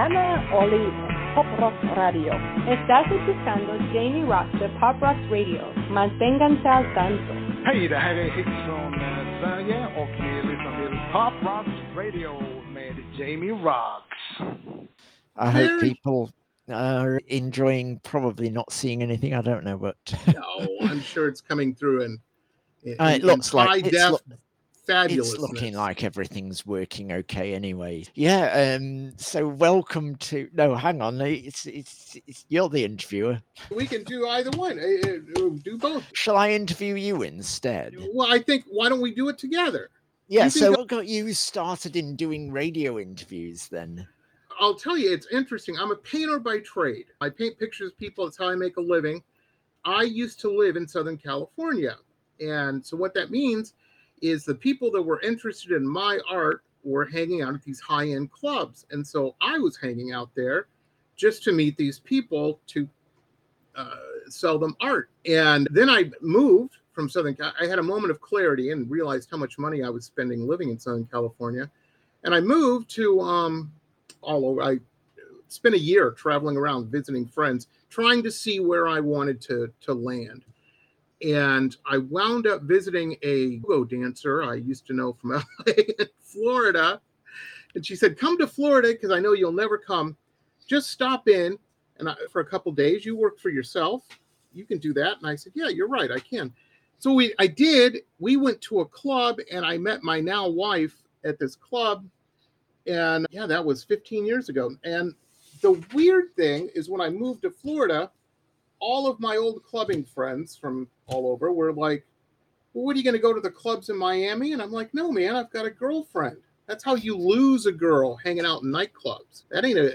Hannah Oli, Pop Rock Radio. Estás escuchando Jamie Rock de Pop Rock Radio. Manténganse al tanto. Hej, det här är Hits från Sverige och ni lyssnar till Pop Rock Radio med Jamie Rocks. I hope people are enjoying, probably not seeing anything, I don't know, but... No, I'm sure it's coming through in it looks like high-def fabulousness. It's looking like everything's working okay anyway. Yeah, so welcome to... No, hang on, it's you're the interviewer. We can do either one, do both. Shall I interview you instead? Well, I think, why don't we do it together? Yeah, so what got you started in doing radio interviews then? I'll tell you, it's interesting. I'm a painter by trade. I paint pictures of people. It's how I make a living. I used to live in Southern California. And so what that means is the people that were interested in my art were hanging out at these high-end clubs. And so I was hanging out there just to meet these people to sell them art. And then I moved from I had a moment of clarity and realized how much money I was spending living in Southern California. And I moved to all over. I spent a year traveling around, visiting friends, trying to see where I wanted to land. And I wound up visiting a go dancer I used to know from LA in Florida. And she said, come to Florida because I know you'll never come. Just stop in. And for a couple of days, you work for yourself. You can do that. And I said, yeah, you're right. I can. So I did. We went to a club and I met my now wife at this club. And yeah, that was 15 years ago. And the weird thing is when I moved to Florida, all of my old clubbing friends from all over were like, well, what are you going to go to the clubs in Miami? And I'm like, no, man, I've got a girlfriend. That's how you lose a girl hanging out in nightclubs. That ain't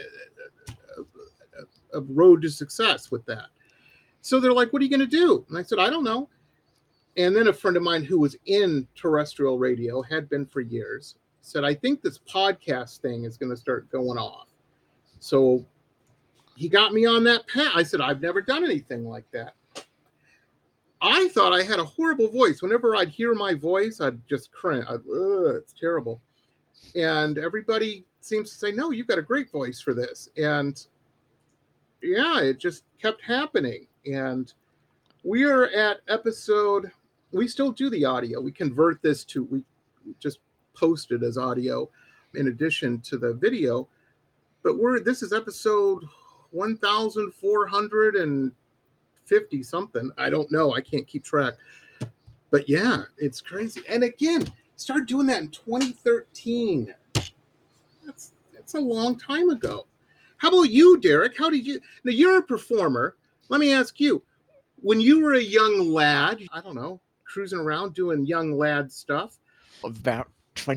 a road to success with that. So they're like, what are you going to do? And I said, I don't know. And then a friend of mine who was in terrestrial radio, had been for years, said, I think this podcast thing is going to start going off. So he got me on that path. I said, I've never done anything like that. I thought I had a horrible voice. Whenever I'd hear my voice, I'd just cringe. It's terrible. And everybody seems to say, no, you've got a great voice for this. And yeah, it just kept happening. And we are at episode, we still do the audio. We convert this to, we just post it as audio in addition to the video. But this is episode 1,450 something. I don't know. I can't keep track. But yeah, it's crazy. And again, started doing that in 2013. That's a long time ago. How about you, Derek? How did you? Now you're a performer. Let me ask you, when you were a young lad, I don't know, cruising around doing young lad stuff. About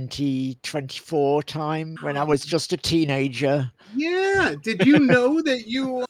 2024 time when I was just a teenager. Yeah. Did you know that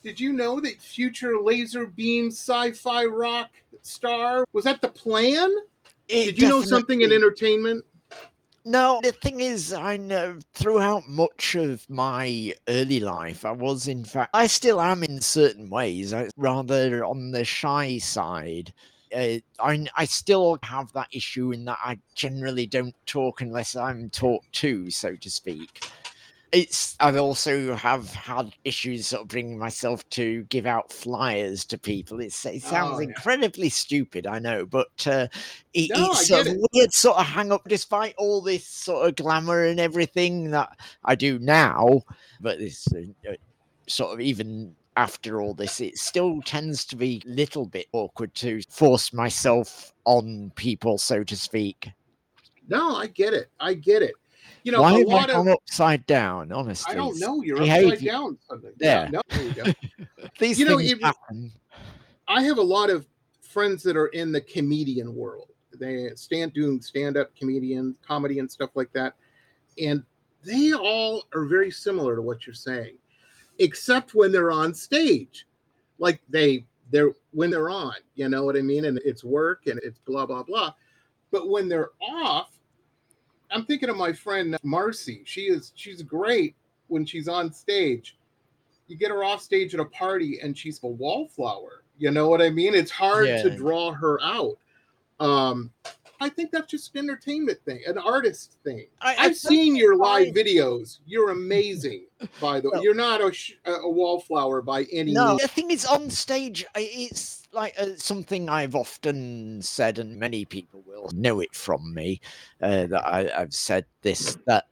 future laser beam sci-fi rock star, was that the plan? Did you know something in entertainment? No, the thing is, I know throughout much of my early life, I still am in certain ways, rather on the shy side. I still have that issue in that I generally don't talk unless I'm talked to, so to speak. I also have had issues sort of bringing myself to give out flyers to people. It sounds incredibly stupid, I know, but it's sort of weird sort of hang up despite all this sort of glamour and everything that I do now. But it's sort of even after all this, it still tends to be a little bit awkward to force myself on people, so to speak. No, I get it. You know, why am I upside down? Honestly, I don't know. You're upside down. There. No, there you go. These things happen. I have a lot of friends that are in the comedian world. They doing stand-up comedy and stuff like that, and they all are very similar to what you're saying, except when they're on stage, like when they're on, you know what I mean, and it's work and it's blah blah blah. But when they're off, I'm thinking of my friend Marcy. She's great when she's on stage. You get her off stage at a party and she's a wallflower. You know what I mean? It's hard to draw her out. I think that's just an entertainment thing, an artist thing. I I've seen your live fine. videos. You're amazing, by the way. Well- You're not a wallflower by any No, means. the thing is, on stage, it's like something I've often said, and many people will know it from me, that I've said this, that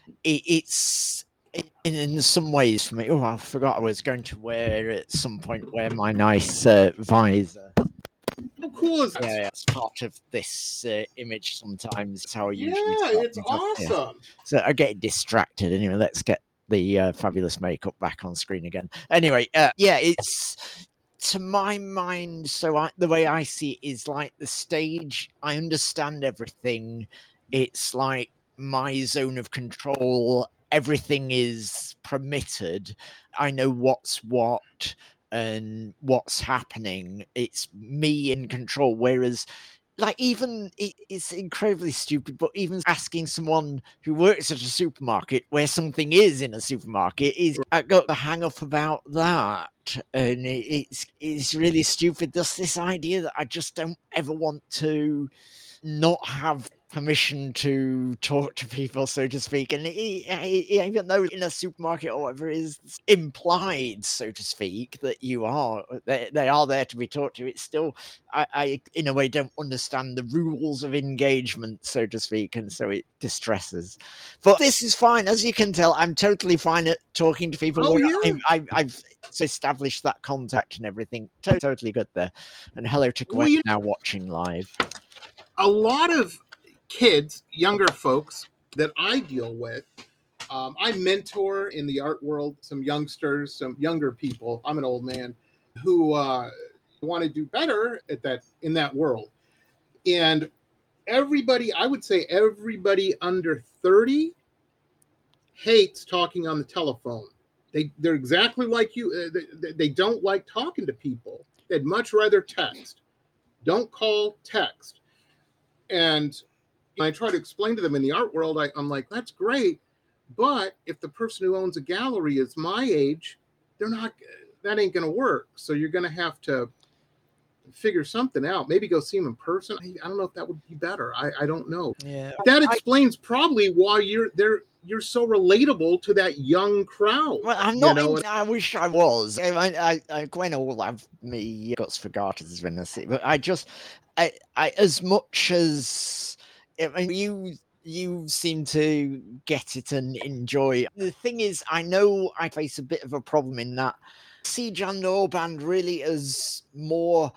it's in some ways for me. Oh, I forgot I was going to wear at some point wear my nice visor. How cool is that? Yeah, it's part of this image sometimes. It's how I usually Yeah, start it's things off. Yeah. awesome. So I get distracted. Anyway, let's get the fabulous makeup back on screen again. Anyway, yeah, it's to my mind. So the way I see it is like the stage. I understand everything. It's like my zone of control. Everything is permitted. I know what's what and what's happening. It's me in control. Whereas like even it's incredibly stupid, but even asking someone who works at a supermarket where something is in a supermarket is I got the hang up about that, and it's really stupid. There's this idea that I just don't ever want to not have permission to talk to people, so to speak, and even though in a supermarket or whatever it is implied, so to speak, that they are there to be talked to, it's still I in a way don't understand the rules of engagement, so to speak, and so it distresses. But this is fine, as you can tell. I'm totally fine at talking to people. Oh, yeah. I've established that contact and everything. Totally good there. And hello to Gwen, Well, you- now watching live. A lot of kids, younger folks that I deal with, I mentor in the art world some youngsters, some younger people. I'm an old man who want to do better in that world. And everybody, I would say everybody under 30 hates talking on the telephone. They're exactly like you. They don't like talking to people. They'd much rather text. Don't call, text. And I try to explain to them in the art world, I'm like, that's great. But if the person who owns a gallery is my age, that ain't going to work. So you're going to have to figure something out. Maybe go see them in person. I don't know if that would be better. I don't know. Yeah. That explains probably why you're so relatable to that young crowd. Well, I'm not. I wish I was. Gwen all have me guts for garters as when I see, but I as much as you seem to get it and enjoy. The thing is, I know I face a bit of a problem in that I see Jan Norband really as more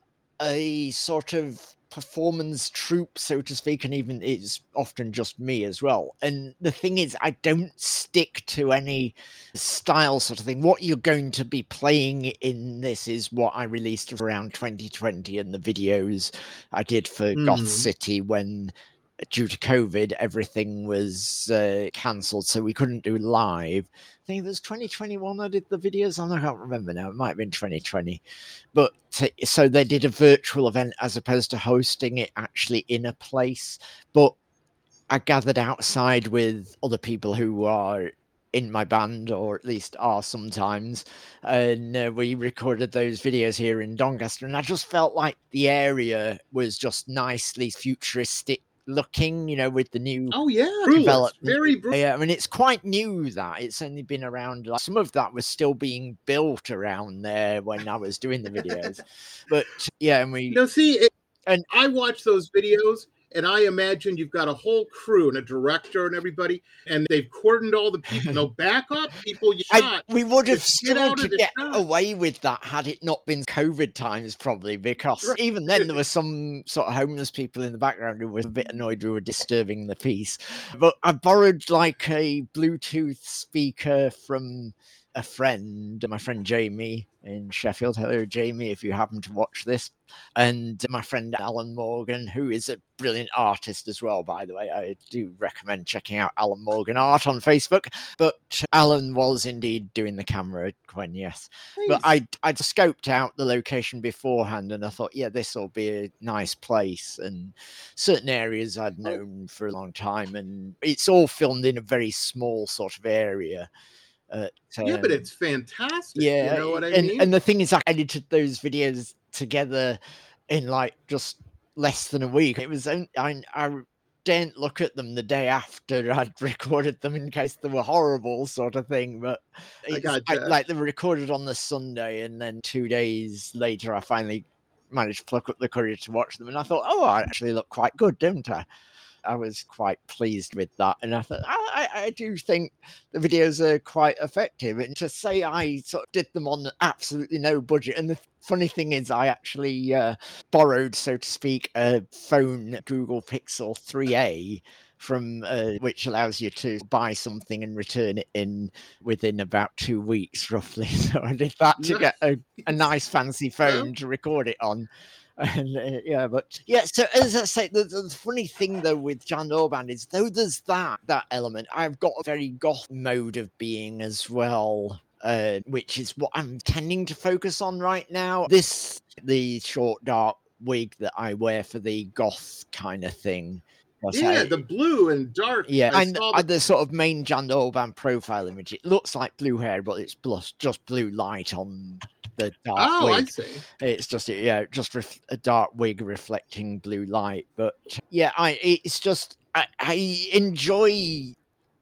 a sort of performance troupe, so to speak, and even it's often just me as well. And the thing is, I don't stick to any style sort of thing. What you're going to be playing in this is what I released around 2020, and the videos I did for Goth City when, due to COVID, everything was cancelled, so we couldn't do live. I think it was 2021 I did the videos on. I can't remember now. It might have been 2020. But so they did a virtual event as opposed to hosting it actually in a place. But I gathered outside with other people who are in my band, or at least are sometimes, and we recorded those videos here in Doncaster, and I just felt like the area was just nicely futuristic looking, with the new development. Very yeah, I mean, it's quite new. That it's only been around, like, some of that was still being built around there when I was doing the videos. But yeah, and I watch those videos and I imagine you've got a whole crew and a director and everybody, and they've cordoned all the people. No backup, people you shot. We would have struggled to get away with that had it not been COVID times, probably, because even then there were some sort of homeless people in the background who were a bit annoyed we were disturbing the peace. But I borrowed like a Bluetooth speaker from a friend, my friend Jamie in Sheffield. Hello, Jamie, if you happen to watch this. And my friend Alan Morgan, who is a brilliant artist as well, by the way. I do recommend checking out Alan Morgan Art on Facebook. But Alan was indeed doing the camera, Gwen, yes. Nice. But I'd scoped out the location beforehand, and I thought, yeah, this will be a nice place. And certain areas I'd known for a long time, and it's all filmed in a very small sort of area. Yeah, but it's fantastic. Yeah, you know what I mean? And the thing is, I edited those videos together in just less than a week. It was I didn't look at them the day after I'd recorded them in case they were horrible, sort of thing. But like they were recorded on the Sunday, and then 2 days later, I finally managed to pluck up the courage to watch them, and I thought, oh, I actually look quite good, don't I? I was quite pleased with that, and I thought I do think the videos are quite effective. And to say I sort of did them on absolutely no budget, and the funny thing is, I actually borrowed, so to speak, a phone, Google Pixel 3a, from which allows you to buy something and return it within about 2 weeks, roughly. So I did that to get a nice fancy phone to record it on. And so as I say, the funny thing though with Jan Orban is, though there's that element, I've got a very goth mode of being as well, which is what I'm tending to focus on right now. The short dark wig that I wear for the goth kind of thing. The blue and dark. Yeah, and the sort of main Jan Orban profile image, it looks like blue hair, but it's just blue light on the dark wig. I see. It's just a dark wig reflecting blue light. But yeah, I enjoy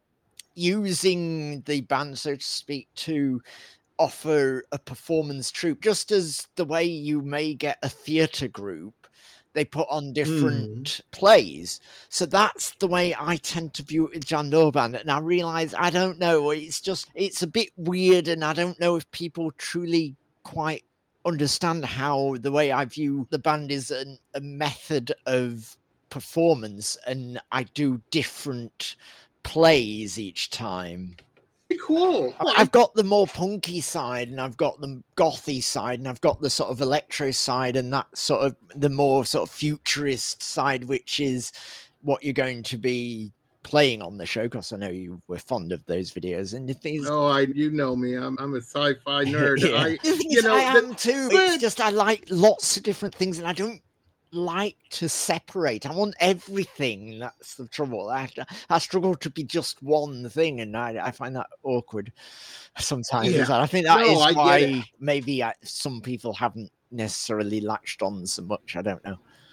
using the band, so to speak, to offer a performance troupe, just as the way you may get a theatre group. They put on different plays. So that's the way I tend to view it with Jan Orban. And I realize, I don't know, it's a bit weird, and I don't know if people truly quite understand how the way I view the band is a method of performance, and I do different plays each time. Cool. I've got the more punky side, and I've got the gothy side, and I've got the sort of electro side, and that sort of the more sort of futurist side, which is what you're going to be playing on the show, because I know you were fond of those videos. And you know me, I'm a sci-fi nerd. Yeah. I am too. It's just I like lots of different things, and I don't like to separate. I want everything. That's the trouble. I struggle to be just one thing, and I find that awkward sometimes. Yeah. I think that is why maybe some people haven't necessarily latched on so much. I don't know.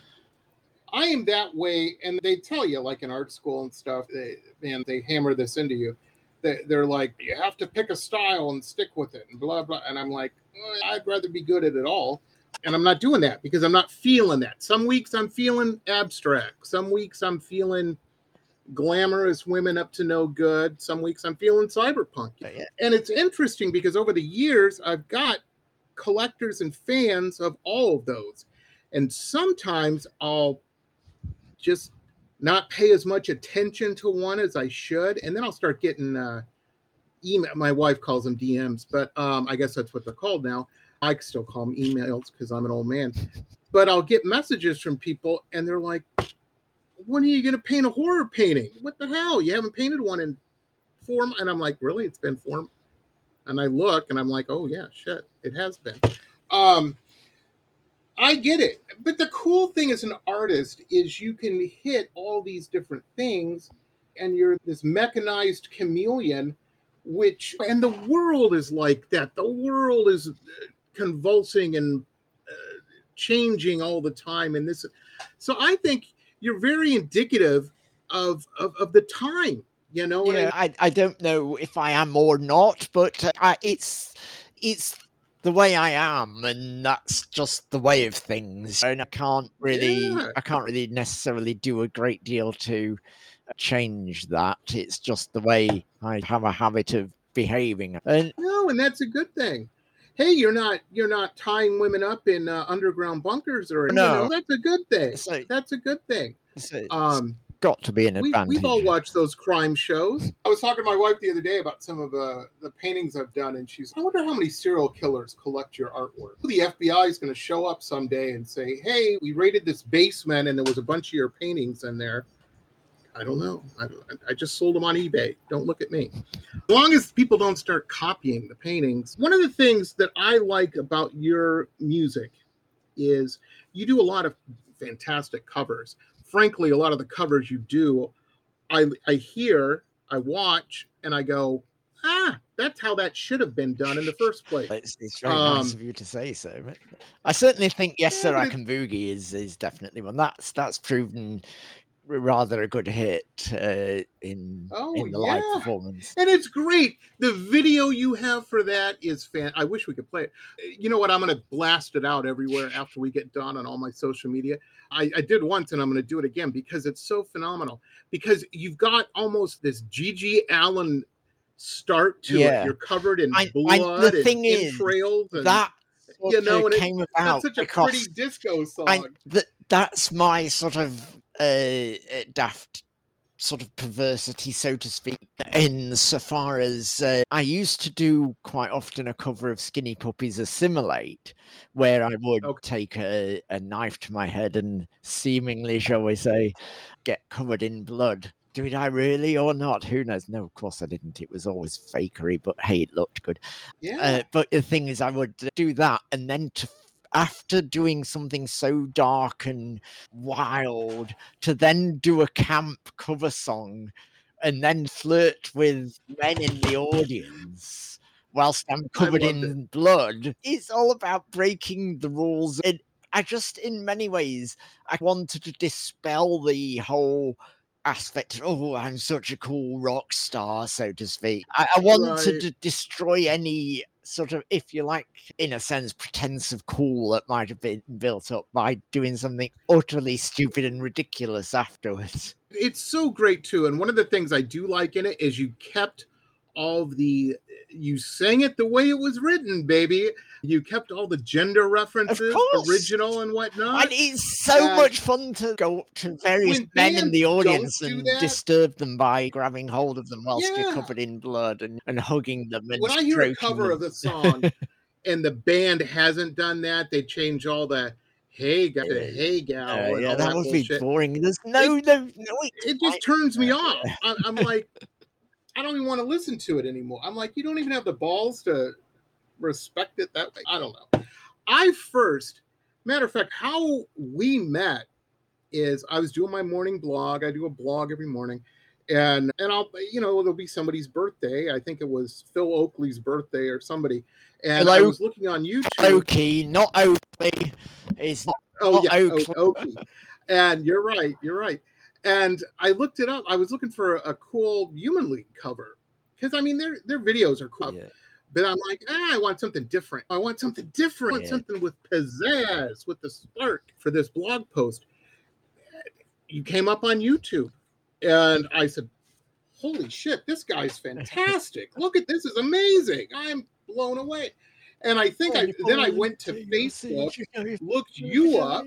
I am that way, and they tell you, like in art school and stuff, they hammer this into you. They're like, you have to pick a style and stick with it, and blah blah. And I'm like, I'd rather be good at it all. And I'm not doing that because I'm not feeling that. Some weeks I'm feeling abstract. Some weeks I'm feeling glamorous women up to no good. Some weeks I'm feeling cyberpunk. Yeah. And it's interesting because over the years, I've got collectors and fans of all of those. And sometimes I'll just not pay as much attention to one as I should. And then I'll start getting email. My wife calls them DMs, but I guess that's what they're called now. I still call them emails because I'm an old man. But I'll get messages from people, and they're like, when are you going to paint a horror painting? What the hell? You haven't painted one in 4 months. And I'm like, really? It's been 4 months? And I look, and I'm like, oh, yeah, shit. It has been. I get it. But the cool thing as an artist is you can hit all these different things, and you're this mechanized chameleon, and the world is like that. The world is convulsing and changing all the time. And so I think you're very indicative of the time, you know? Yeah, I don't know if I am or not, but it's the way I am, and that's just the way of things. And I can't really necessarily do a great deal to change that. It's just the way I have a habit of behaving. And that's a good thing. Hey, you're not tying women up in underground bunkers or anything. No. That's a good thing. That's a good thing. It's got to be an advantage. We've all watched those crime shows. I was talking to my wife the other day about some of the paintings I've done, and she's, I wonder how many serial killers collect your artwork. The FBI is going to show up someday and say, hey, we raided this basement and there was a bunch of your paintings in there. I don't know. I just sold them on eBay. Don't look at me. As long as people don't start copying the paintings. One of the things that I like about your music is you do a lot of fantastic covers. Frankly, a lot of the covers you do, I hear, I watch, and I go, that's how that should have been done in the first place. It's very nice of you to say so. But I certainly think Yes Sir I Can Boogie is definitely one. That's proven rather a good hit in the live performance. And it's great. The video you have for that is I wish we could play it. You know what? I'm going to blast it out everywhere after we get done on all my social media. I did once, and I'm going to do it again because it's so phenomenal. Because you've got almost this Gigi Allen start to it. You're covered in blood and entrails. And that and came about such a pretty disco song. That's my sort of daft sort of perversity, so to speak, in so far as I used to do quite often a cover of Skinny Puppy's Assimilate, where I would take a knife to my head and seemingly, shall we say, get covered in blood. Did I really or not? Who knows? No, of course I didn't. It was always fakery, but hey, it looked good. Yeah. But the thing is, I would do that, and then after doing something so dark and wild, to then do a camp cover song and then flirt with men in the audience whilst I'm covered in blood. It's all about breaking the rules. And I just, in many ways, I wanted to dispel the whole aspect of, I'm such a cool rock star, so to speak. I wanted to destroy any sort of, if you like, in a sense, pretense of cool that might have been built up by doing something utterly stupid and ridiculous afterwards. It's so great too. And one of the things I do like in it is you kept you sang it the way it was written, baby. You kept all the gender references, original and whatnot. And it's so much fun to go up to various men in the audience and disturb them by grabbing hold of them whilst you're covered in blood and hugging them. And when I hear a cover of the song and the band hasn't done that, they change all the hey gal to hey gal. That would be boring. There's no. It just turns me off. I'm like, I don't even want to listen to it anymore. I'm like, you don't even have the balls to respect it that way. I don't know. Matter of fact, how we met is I was doing my morning blog. I do a blog every morning. And I'll, there'll be somebody's birthday. I think it was Phil Oakley's birthday or somebody. And I was looking on YouTube. Oakley, not Oakley. It's not. Oakley. And you're right. And I looked it up. I was looking for a cool Human League cover because, I mean, their videos are cool. Yeah. But I'm like, I want something different. I want something with pizzazz, with the spark for this blog post. You came up on YouTube. And I said, holy shit, this guy's fantastic. Look at this. Is amazing. I'm blown away. And I think then I went to Facebook, looked you up,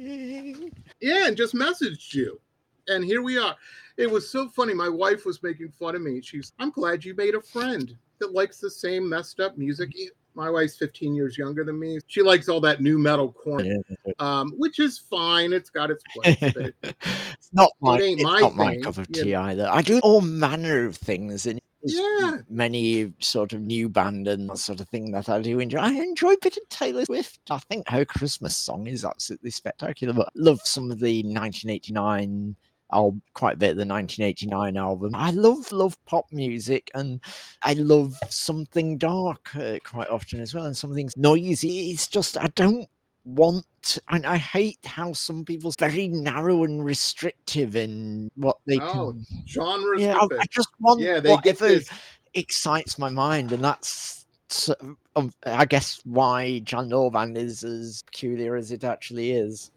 and just messaged you. And here we are. It was so funny. My wife was making fun of me. I'm glad you made a friend that likes the same messed up music. My wife's 15 years younger than me. She likes all that new metal corn, which is fine. It's got its place. But it's not my cup of tea either. I do all manner of things. And many sort of new band and that sort of thing that I do enjoy. I enjoy a bit of Taylor Swift. I think her Christmas song is absolutely spectacular. But I love some of the 1989 quite a bit of the 1989 album. I love pop music, and I love something dark quite often as well, and something noisy. It's just I don't want, and I hate how some people's very narrow and restrictive in what they can genre. Yeah, I just want whatever excites my mind, and that's I guess why Jan Norvan is as peculiar as it actually is.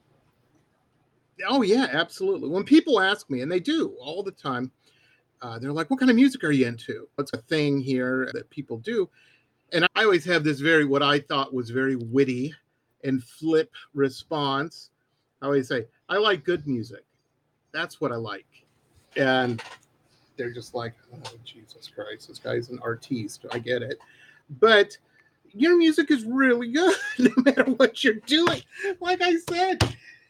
Oh, yeah, absolutely. When people ask me, and they do all the time, they're like, what kind of music are you into? What's a thing here that people do? And I always have this what I thought was very witty and flip response. I always say, I like good music. That's what I like. And they're just like, oh, Jesus Christ, this guy's an artiste. I get it. But your music is really good, no matter what you're doing. Like I said,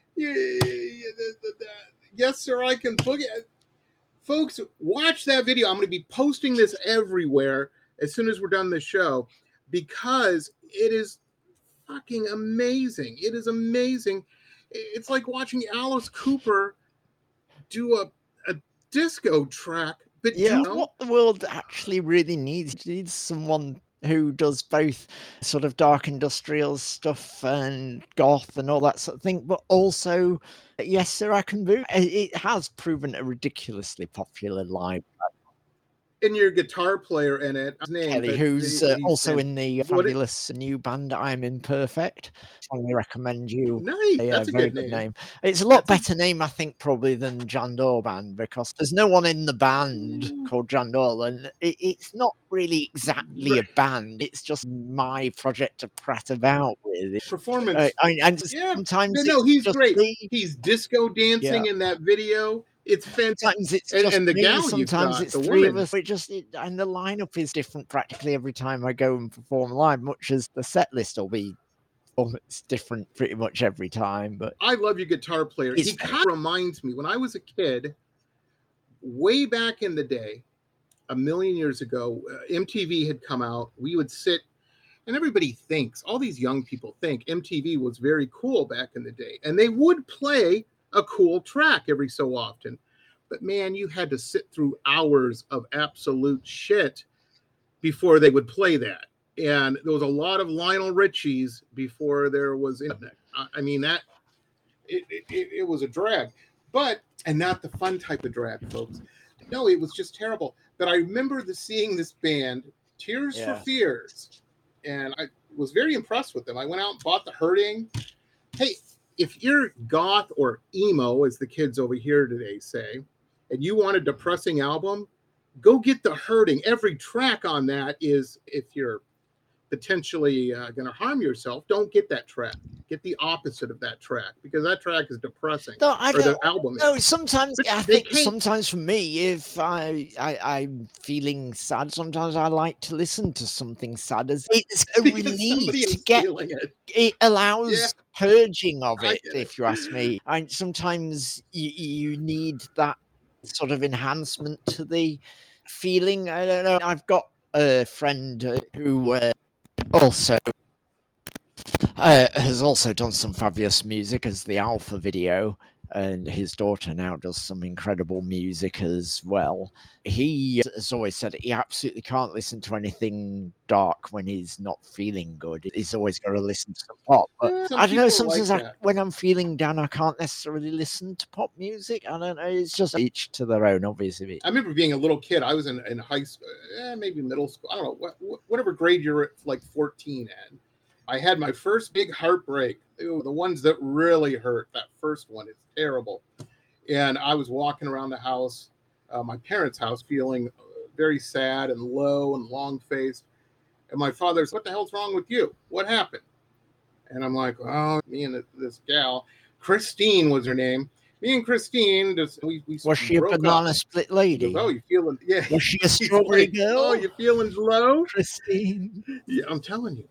Yes Sir I Can Boogie. Folks, watch that video. I'm going to be posting this everywhere as soon as we're done the show because it is fucking amazing. It is amazing. It's like watching Alice Cooper do a disco track But Yeah, what the world actually really needs someone who does both sort of dark industrial stuff and goth and all that sort of thing, but also, yes, sir, I can move. It has proven a ridiculously popular live. And your guitar player in it, his name, Kelly, but who's he's also in the what it- fabulous new band I'm Imperfect. Strongly recommend you. nice. Yeah, That's a very good name. It's a lot better name, I think, probably than Jandor Band, because there's no one in the band called Jandor, and it's not really exactly a band. It's just my project to prat about with. Performance. And Yeah. sometimes No, he's just great. me. He's disco dancing in that video. It's fantastic. Sometimes it's just And the me, gal you've sometimes got, it's the three of woman. us. And the lineup is different practically every time I go and perform live, much as the set list will be almost different pretty much every time. But I love your guitar player. He kind of reminds me when I was a kid, way back in the day, a million years ago, MTV had come out. We would sit, and everybody thinks, all these young people think MTV was very cool back in the day, and they would play a cool track every so often. But man, you had to sit through hours of absolute shit before they would play that. And there was a lot of Lionel Richies before there was internet. I mean, that it was a drag, and not the fun type of drag, folks. No, it was just terrible. But I remember seeing this band, Tears for Fears, and I was very impressed with them. I went out and bought The Hurting. Hey, if you're goth or emo, as the kids over here today say, and you want a depressing album, go get The Hurting. Every track on that is, if you're potentially going to harm yourself, don't get that track. Get the opposite of that track, because that track is depressing. No, I don't. The album is. No, sometimes But I think sometimes for me, if I'm feeling sad, sometimes I like to listen to something sad. As it's a relief to get. It allows purging of it, if you ask me. And sometimes you need that sort of enhancement to the feeling. I don't know. I've got a friend who also has also done some fabulous music as the Alpha video, and his daughter now does some incredible music as well. He has always said he absolutely can't listen to anything dark when he's not feeling good. He's always got to listen to some pop. But I don't know, sometimes when I'm feeling down, I can't necessarily listen to pop music. I don't know, it's just each to their own, obviously. I remember being a little kid. I was in high school, maybe middle school. I don't know, whatever grade you're at, like 14 in. I had my first big heartbreak. The ones that really hurt. That first one is terrible. And I was walking around the house, my parents' house, feeling very sad and low and long-faced. And my father said, "What the hell's wrong with you? What happened?" And I'm like, "Oh, me and this gal, Christine was her name. Me and Christine, we was she a banana split lady? Oh, you feeling? Yeah. Was she a strawberry girl? Oh, you feeling low, Christine? Yeah, I'm telling you.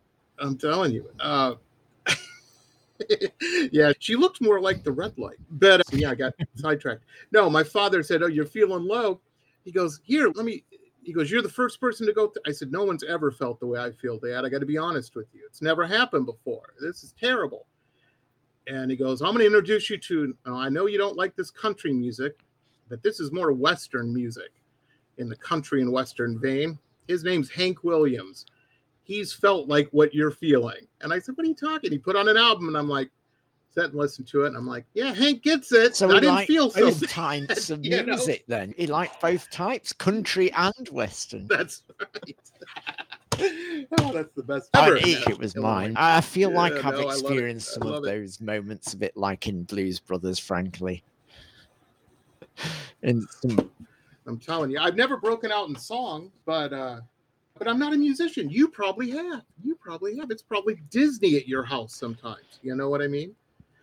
Yeah, she looked more like the red light. But I got sidetracked. No, my father said, "Oh, you're feeling low." He goes, "Here, he goes, "You're the first person to go." I said, "No one's ever felt the way I feel, Dad. I got to be honest with you. It's never happened before. This is terrible." And he goes, "I'm going to introduce you to, I know you don't like this country music, but this is more Western music in the country and Western vein. His name's Hank Williams. He's felt like what you're feeling." And I said, "What are you talking?" He put on an album, and I'm like, sat and listened to it, and I'm like, "Yeah, Hank gets it." So I didn't feel so both types of music then. He liked both types, country and Western. That's right. Oh, that's the best ever. It was mine. I feel like I've experienced some of those moments a bit like in Blues Brothers, frankly. I'm telling you, I've never broken out in song, but I'm not a musician. You probably have. It's probably Disney at your house sometimes. You know what I mean?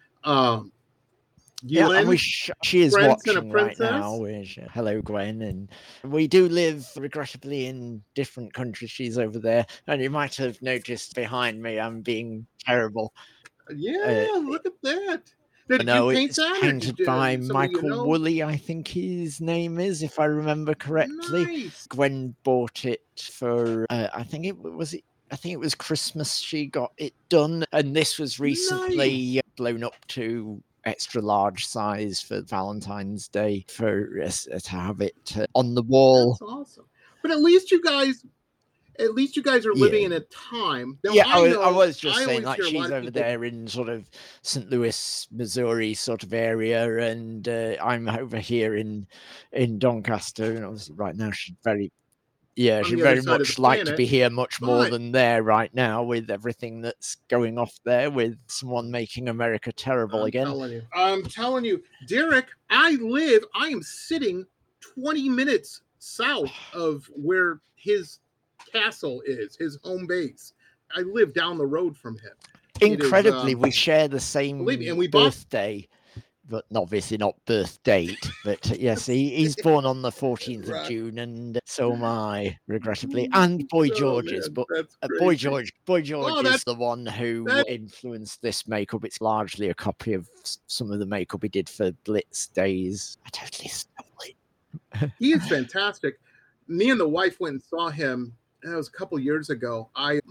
Yeah, she is watching right now. Hello, Gwen. And we do live, regrettably, in different countries. She's over there. And you might have noticed behind me, I'm being terrible. Yeah, look at that. No, it's painted by Michael Woolley, I think his name is, if I remember correctly. Nice. Gwen bought it for, I think it was Christmas she got it done. And this was recently blown up to extra large size for Valentine's Day for us to have it on the wall. That's awesome. But at least you guys are living in a time. Now, Yeah, I was just I saying, always hear a she's lot of over people- there in sort of St. Louis, Missouri sort of area, and I'm over here in Doncaster, and obviously right now she'd very much like to be here much more than there right now with everything that's going off there with someone making America terrible again. I'm telling you, Derek, I am sitting 20 minutes south of where his castle is, his home base. I live down the road from him. Incredibly, we share the same birthday, but obviously not birth date. But yes, he's born on the 14th of June, and so am I, regrettably. And Boy George's, but Boy George is the one who influenced this makeup. It's largely a copy of some of the makeup he did for Blitz days. I totally stole it. He is fantastic. Me and the wife went and saw him. That was a couple years ago.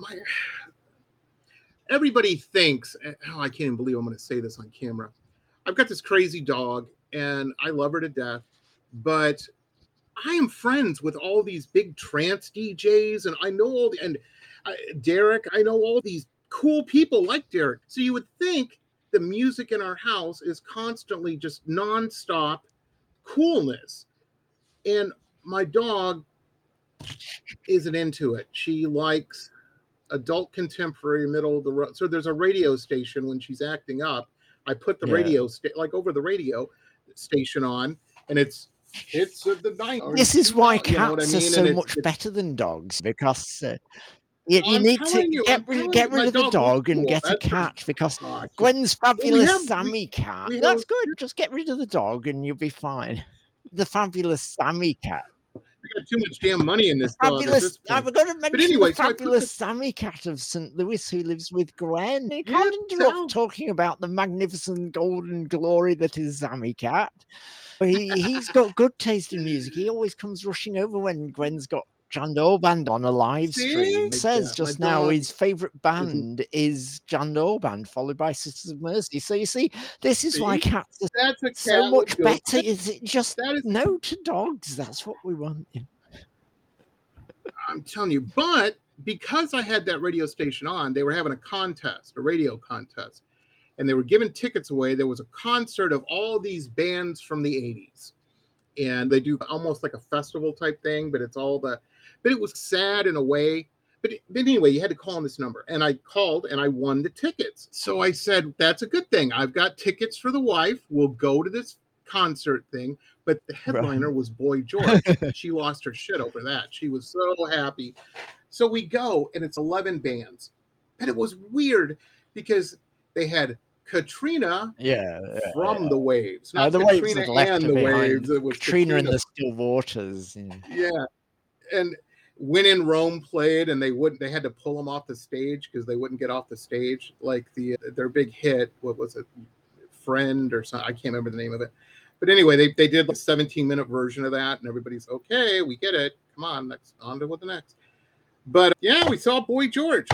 Everybody thinks, I can't even believe I'm going to say this on camera. I've got this crazy dog, and I love her to death, but I am friends with all these big trance DJs, and I know Derek, I know all these cool people like Derek. So you would think the music in our house is constantly just nonstop coolness. And my dog isn't into it. She likes adult contemporary, middle of the road. So there's a radio station when she's acting up. I put the radio over the radio station on, and it's the night. This is why cats are so much better than dogs, because you need to get rid of the dog and get a cat, because Gwen's fabulous Sammy cat. That's good. Just get rid of the dog and you'll be fine. The fabulous Sammy cat. We got too much damn money in this. I've got to mention the fabulous Sammy cat of St. Louis who lives with Gwen. You can't interrupt talking about the magnificent golden glory that is Sammy cat. He's got good taste in music. He always comes rushing over when Gwen's got Jandor Band on a live stream. He says just now his favourite band is Jandor Band, followed by Sisters of Mercy. So you see, this is why cats are so much better. Is it just no to dogs? That's what we want. I'm telling you, but because I had that radio station on, they were having a radio contest, and they were giving tickets away. There was a concert of all these bands from the 80s, and they do almost like a festival type thing, but it was sad in a way. But anyway, you had to call on this number. And I called and I won the tickets. So I said, that's a good thing. I've got tickets for the wife. We'll go to this concert thing. But the headliner was Boy George. She lost her shit over that. She was so happy. So we go, and it's 11 bands. And it was weird because they had Katrina from the Waves. Not the Katrina Waves and the Waves. It was Katrina and the Still Waters. Yeah. And When in Rome played, and they had to pull them off the stage because they wouldn't get off the stage. Like their big hit, what was it, Friend or something? I can't remember the name of it. But anyway, they did a 17-minute version of that, and everybody's okay, we get it. Come on, on to the next. But yeah, we saw Boy George.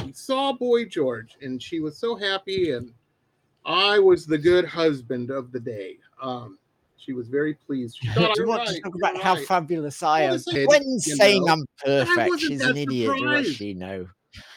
And she was so happy, and I was the good husband of the day. She was very pleased. She thought, do you want to talk about how fabulous I am? Gwen's saying I'm perfect. She's an idiot. Does she know?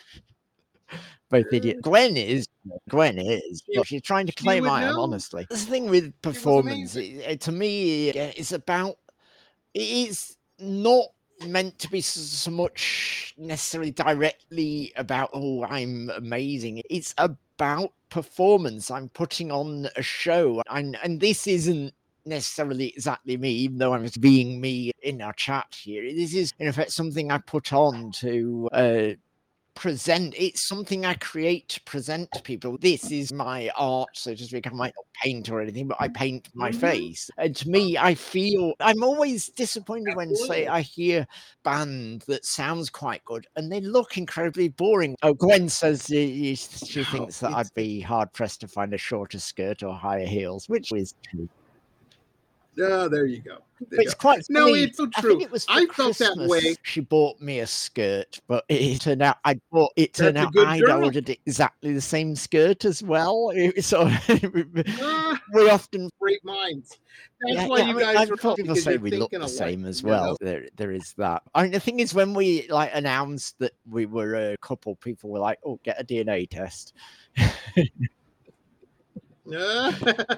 Both idiots. Gwen is. She's trying to claim I am, honestly. The thing with performance, to me, it's about. It's not meant to be so much necessarily directly about, oh, I'm amazing. It's about performance. I'm putting on a show. And this isn't necessarily exactly me, even though I'm being me in our chat here. This is in effect something I put on to present. It's something I create to present to people. This is my art, so to speak. I might not paint or anything, but I paint my face. And to me, I feel I'm always disappointed when, say, I hear band that sounds quite good and they look incredibly boring. Oh, Gwen says she thinks that I'd be hard pressed to find a shorter skirt or higher heels, which is true. there you go. But it's quite No, funny. it's so I true. think it was for I felt that Christmas way. she bought me a skirt, but it turned out I'd That's a good I'd girl. ordered exactly the same skirt as well. It was sort of, Ah, we often great minds. That's yeah, why yeah, you I mean, guys I've are got people because say you're we look thinking the alike, same as you know? well. There is that. I mean, the thing is, when we like announced that we were a couple, people were like, "Oh, get a DNA test." Yeah.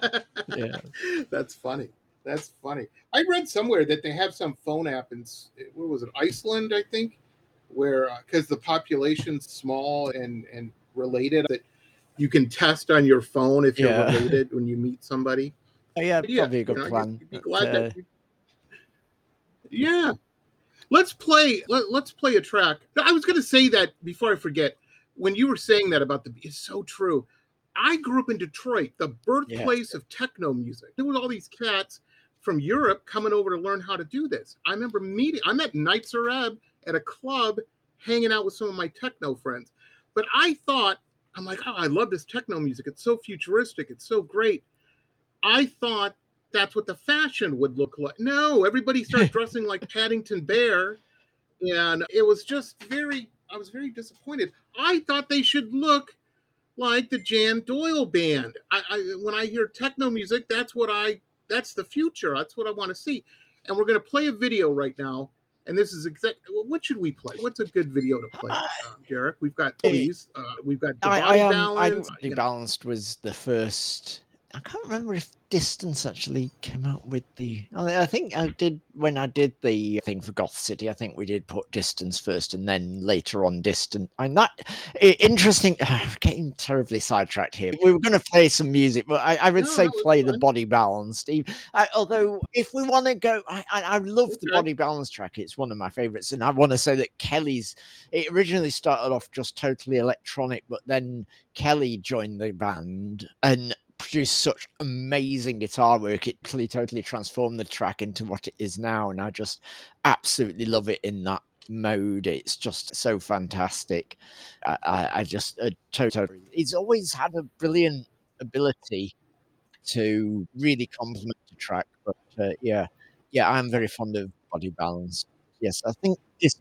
That's funny. That's funny. I read somewhere that they have some phone app in what was it, Iceland, I think, where because the population's small and related, that you can test on your phone if you're Yeah. related when you meet somebody. Yeah, But probably a good I guess plan. you'd be but, glad that yeah. Let's play a track. I was going to say that before I forget. When you were saying that about it's so true. I grew up in Detroit, the birthplace of techno music. There was all these cats from Europe coming over to learn how to do this. I remember I met Night Sareb at a club, hanging out with some of my techno friends. But I'm like, oh, I love this techno music. It's so futuristic. It's so great. I thought that's what the fashion would look like. No, everybody started dressing like Paddington Bear. And it was just I was very disappointed. I thought they should look like the Jan Doyle band. When I hear techno music, that's the future. That's what I want to see. And we're going to play a video right now. And this is what should we play? What's a good video to play, Derek? We've got we've got The Body Balance. Body Balanced was the first. I can't remember if Distance actually came out with the. I think I did when I did the thing for Goth City. I think we did put Distance first, and then later on Distant. And that interesting. Getting terribly sidetracked here. We were going to play some music, but I would say play The Body Balanced. Although if we want to go, I love the Body Balance track. It's one of my favorites, and I want to say that Kelly's. It originally started off just totally electronic, but then Kelly joined the band and produced such amazing guitar work. It totally transformed the track into what it is now, and I just absolutely love it in that mode. It's just so fantastic. I just totally. He's always had a brilliant ability to really complement the track. But yeah, I'm very fond of Body Balance. Yes, I think this.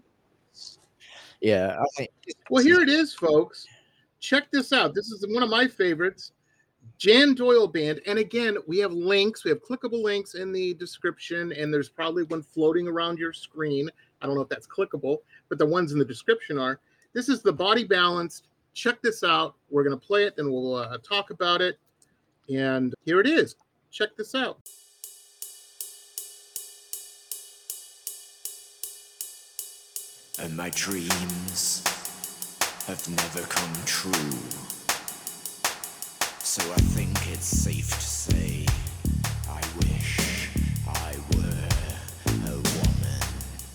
Yeah, I think. Well, here it is, folks. Check this out. This is one of my favorites. Jan Doyle Band. And again, we have links. We have clickable links in the description, and there's probably one floating around your screen. I don't know if that's clickable, but the ones in the description are. This is The Body Balanced. Check this out. We're going to play it, then we'll talk about it. And here it is. Check this out. And my dreams have never come true. So I think it's safe to say I wish I were a woman.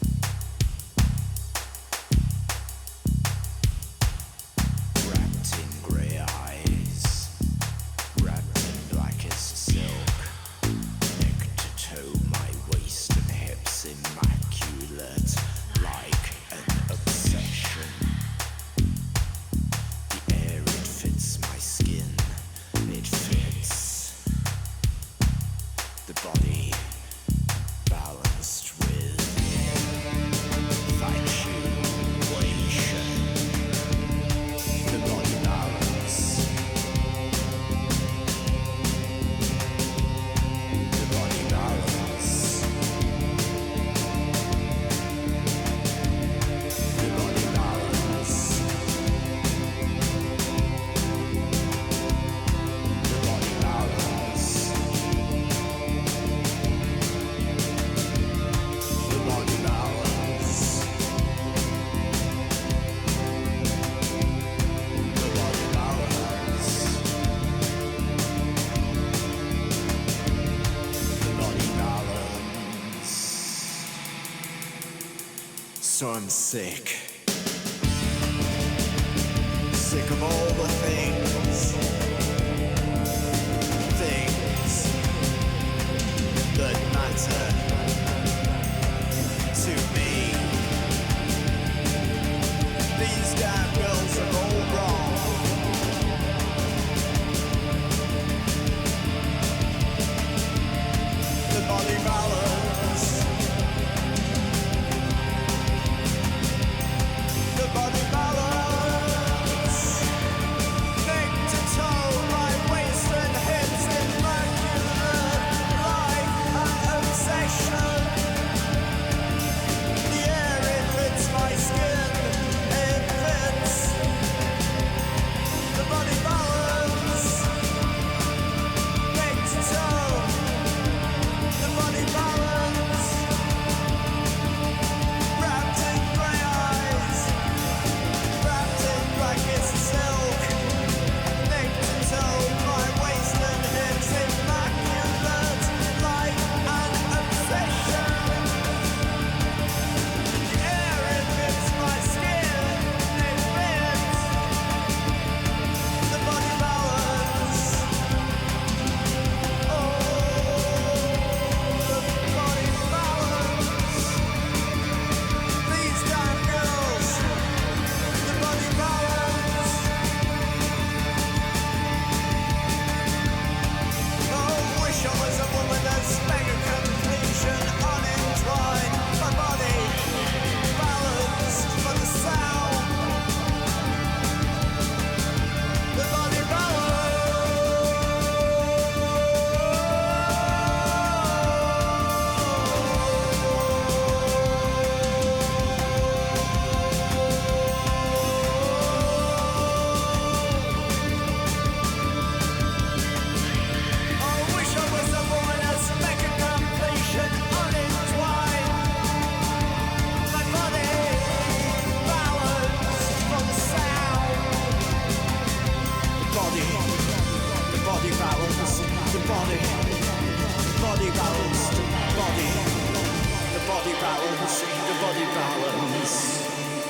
Wrapped in grey eyes, wrapped in blackest silk, neck to toe, my waist and hips immaculate, like an obsession. The air, it fits my skin. It fits the body balanced with fluctuation. The body balance. The body balance. The body balance. So I'm sick. Sick of all the things that matter to me. These damn girls are all wrong. The body body balance, the body balance, the body balance.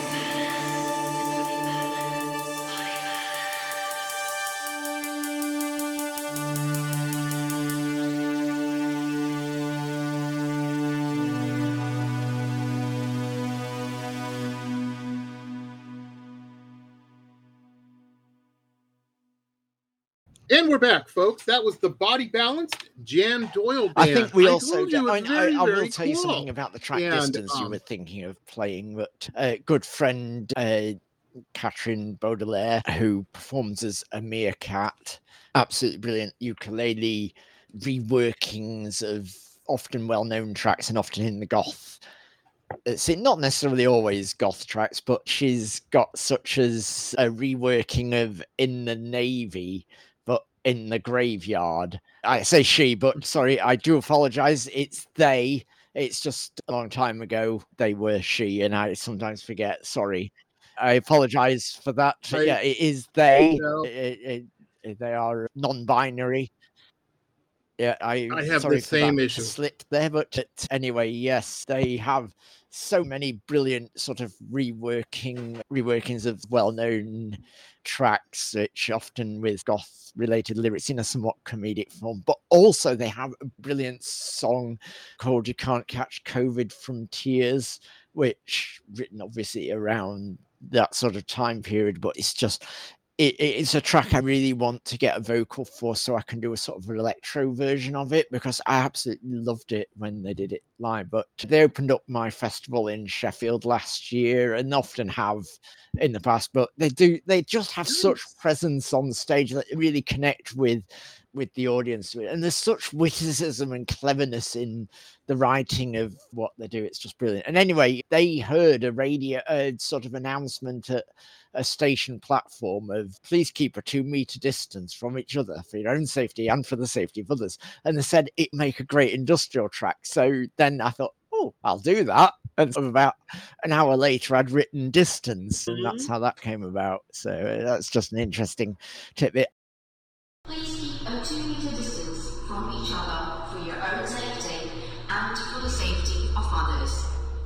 And we're back, folks. That was the Body Balanced Jan Doyle Band. I think we I also. told you it's very, I will very tell you cool. something about the track And, distance you were thinking of playing. But good friend Catherine Baudelaire, who performs as a meerkat, absolutely brilliant ukulele reworkings of often well-known tracks and often in the goth. It's not necessarily always goth tracks, but she's got such as a reworking of In the Navy, but in the graveyard. I say she, but sorry, I do apologize. It's they. It's just a long time ago they were she, and I sometimes forget. Sorry. I apologize for that. Yeah, it is they. They are non-binary. Yeah, I have sorry the for same that issue. slip there, but anyway, yes, they have so many brilliant sort of reworkings of well-known tracks, which often with goth-related lyrics in a somewhat comedic form. But also, they have a brilliant song called "You Can't Catch COVID from Tears," which written obviously around that sort of time period, but it's just. It's a track I really want to get a vocal for so I can do a sort of electro version of it, because I absolutely loved it when they did it live. But they opened up my festival in Sheffield last year and often have in the past, but they just have such presence on stage that really connect with the audience. And there's such witticism and cleverness in the writing of what they do. It's just brilliant. And anyway, they heard a sort of announcement at a station platform of please keep a 2-meter distance from each other for your own safety and for the safety of others. And they said it make a great industrial track. So then I thought, oh, I'll do that. And about an hour later, I'd written Distance, and that's how that came about. So that's just an interesting tidbit. Please keep a 2-meter distance from each other for your own safety and for the safety of others.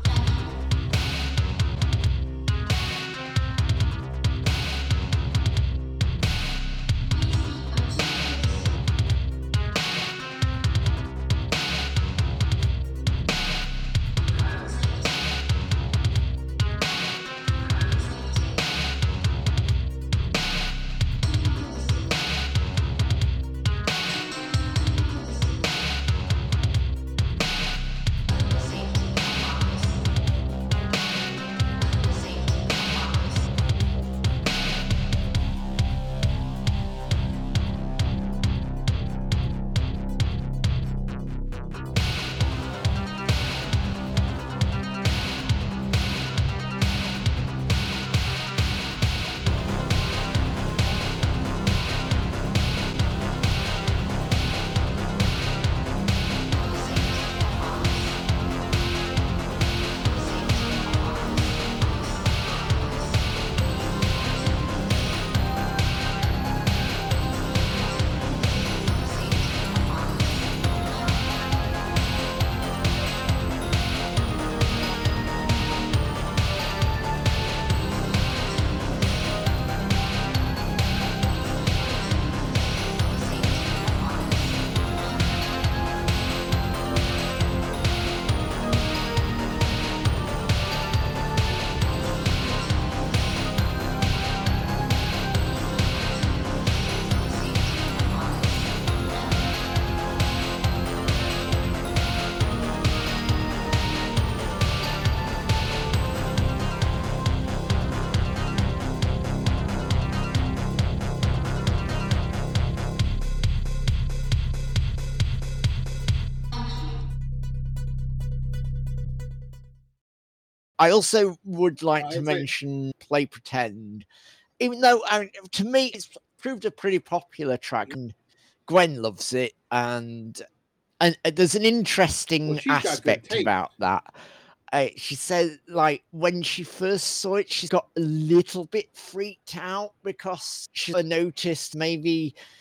I also would like to mention Play Pretend, even though to me it's proved a pretty popular track, and Gwen loves it, and there's an interesting aspect about that. She said, like, when she first saw it, she got a little bit freaked out because she noticed maybe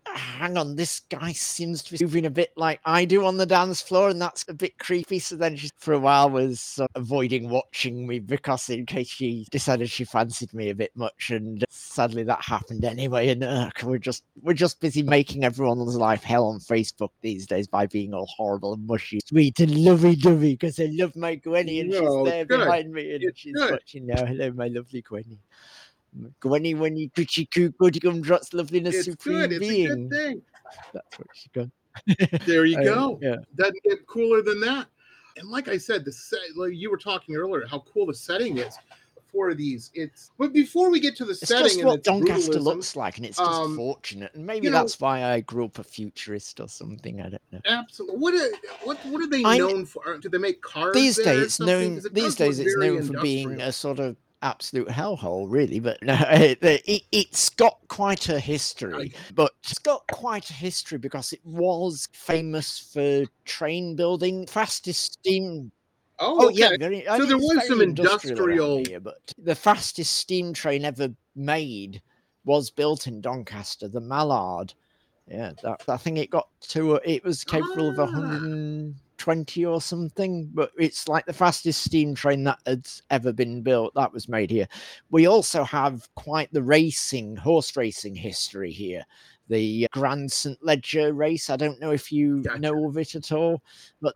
hang on, this guy seems to be moving a bit like I do on the dance floor, and that's a bit creepy. So then she, for a while, was avoiding watching me because in case she decided she fancied me a bit much, and sadly that happened anyway. And we're just busy making everyone's life hell on Facebook these days by being all horrible and mushy, sweet and lovey-dovey because I love my Gwenny, and she's there behind me, and she's watching now. Hello, my lovely Gwenny. Gwenny, when you pretty cool, good gumdrops, loveliness, It's supreme good. It's being. a good thing. That's what she got. There you go. Yeah. Doesn't get cooler than that. And like I said, like you were talking earlier, how cool the setting is for these. But before we get to the setting, just and what its Doncaster brutalism, looks like, and it's just fortunate. And maybe that's why I grew up a futurist or something. I don't know. Absolutely. What are they known for? Do they make cars? These there days, it's known for being a sort of absolute hellhole, really. But no, it's got quite a history. But it's got quite a history because it was famous for train building, fastest steam. Oh, okay. Yeah. So there was some industrial here, but the fastest steam train ever made was built in Doncaster, the Mallard. Yeah, I think it got to. It was capable of 120 or something, but it's like the fastest steam train that had ever been built. That was made here. We also have quite the horse racing history here. The Grand St. Leger race. I don't know if you know of it at all, but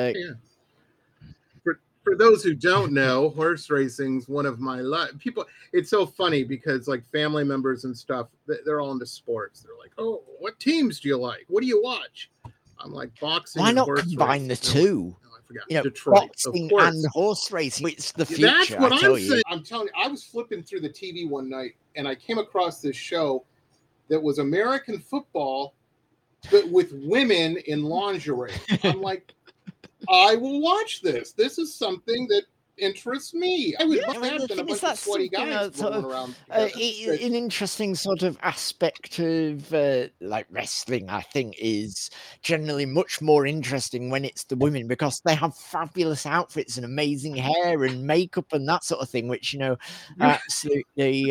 For those who don't know, horse racing's one of my people. It's so funny because like family members and stuff, they're all into sports. They're like, "Oh, what teams do you like? What do you watch?" I'm like, boxing. Why and not horse combine racing. the two? I forgot. You know, Detroit, boxing and horse racing. It's the future. That's what I'm saying. I'm telling you, I was flipping through the TV one night and I came across this show that was American football, but with women in lingerie. I'm like, I will watch this. This is something that interests me. I would love that than a bunch of sweaty guys rolling around. An interesting sort of aspect of like wrestling, I think, is generally much more interesting when it's the women because they have fabulous outfits and amazing hair and makeup and that sort of thing, which, you know, absolutely,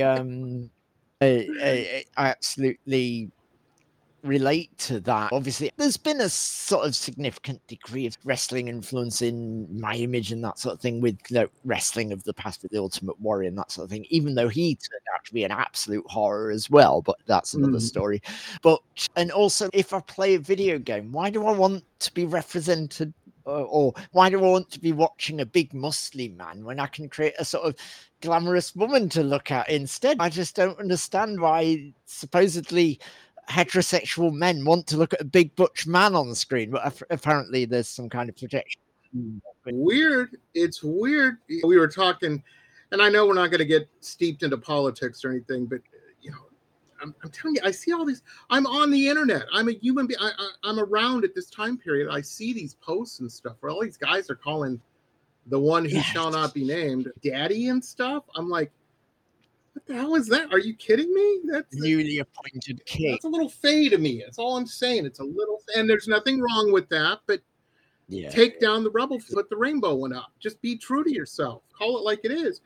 absolutely relate to that. Obviously, there's been a sort of significant degree of wrestling influence in my image and that sort of thing with wrestling of the past with the Ultimate Warrior and that sort of thing, even though he turned out to be an absolute horror as well, but that's another story. But, and also, if I play a video game, why do I want to be represented or why do I want to be watching a big muscly man when I can create a sort of glamorous woman to look at instead? I just don't understand why supposedly heterosexual men want to look at a big butch man on the screen, but apparently there's some kind of projection. Weird. It's weird. We were talking, and I know we're not going to get steeped into politics or anything, but you know, I'm telling you, I see all these. I'm on the internet. I'm a human being. I'm around at this time period. I see these posts and stuff where all these guys are calling the one who shall not be named daddy and stuff. I'm like, what the hell is that? Are you kidding me? That's newly appointed king. That's a little fey to me. That's all I'm saying. It's a little, and there's nothing wrong with that, but take down the rebel, put the rainbow one up. Just be true to yourself. Call it like it is.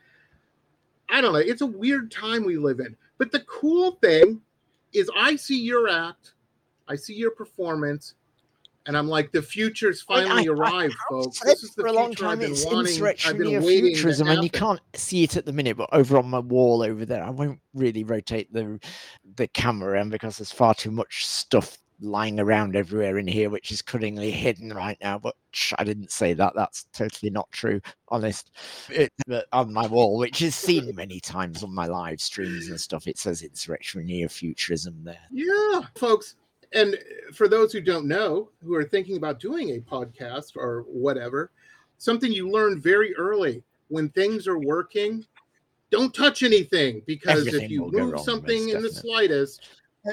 I don't know. It's a weird time we live in. But the cool thing is I see your act, I see your performance, and I'm like, the future's finally arrived, folks. This is the for a long time. I've It's been insurrection waiting futurism, and you can't see it at the minute. But over on my wall over there, I won't really rotate the camera around because there's far too much stuff lying around everywhere in here, which is cunningly hidden right now. But I didn't say that. That's totally not true. Honest. But on my wall, which is seen many times on my live streams and stuff, it says insurrection futurism there. Yeah, folks. And for those who don't know, who are thinking about doing a podcast or whatever, something you learn very early when things are working, don't touch anything, because if you move something in the slightest,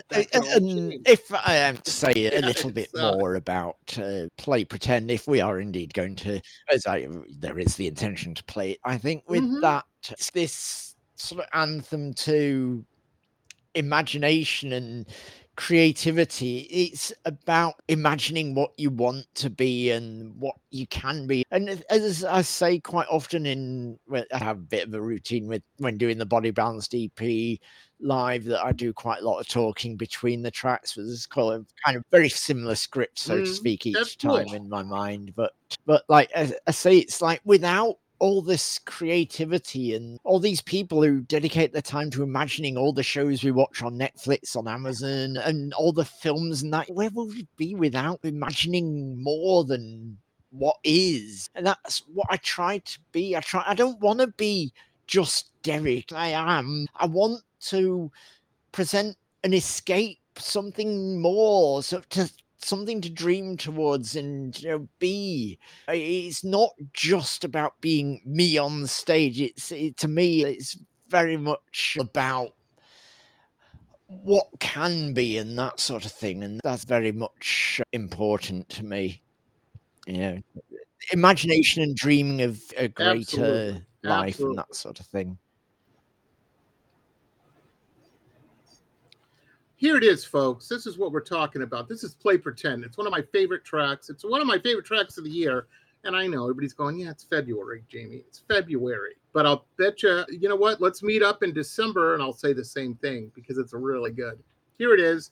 if I am to say a little bit more about play pretend, if we are indeed going to, there is the intention to play it, I think with that, this sort of anthem to imagination and creativity. It's about imagining what you want to be and what you can be. And as I say quite often I have a bit of a routine with when doing the Body Balanced EP live, that I do quite a lot of talking between the tracks. But there's kind of very similar script, so to speak, each time in my mind. But like I say, it's like without all this creativity and all these people who dedicate their time to imagining all the shows we watch on Netflix, on Amazon, and all the films and that, where would we be without imagining more than what is? And that's what I try to be. I don't want to be just Derek. I want to present an escape, something more, something to dream towards and be. It's not just about being me on the stage. To me, it's very much about what can be and that sort of thing, and that's very much important to me. Imagination and dreaming of a greater life and that sort of thing. Here it is, folks. This is what we're talking about. This is Play Pretend. It's one of my favorite tracks. It's one of my favorite tracks of the year. And I know everybody's going, yeah, it's February, Jamie. It's February. But I'll bet you know what? Let's meet up in December and I'll say the same thing because it's really good. Here it is.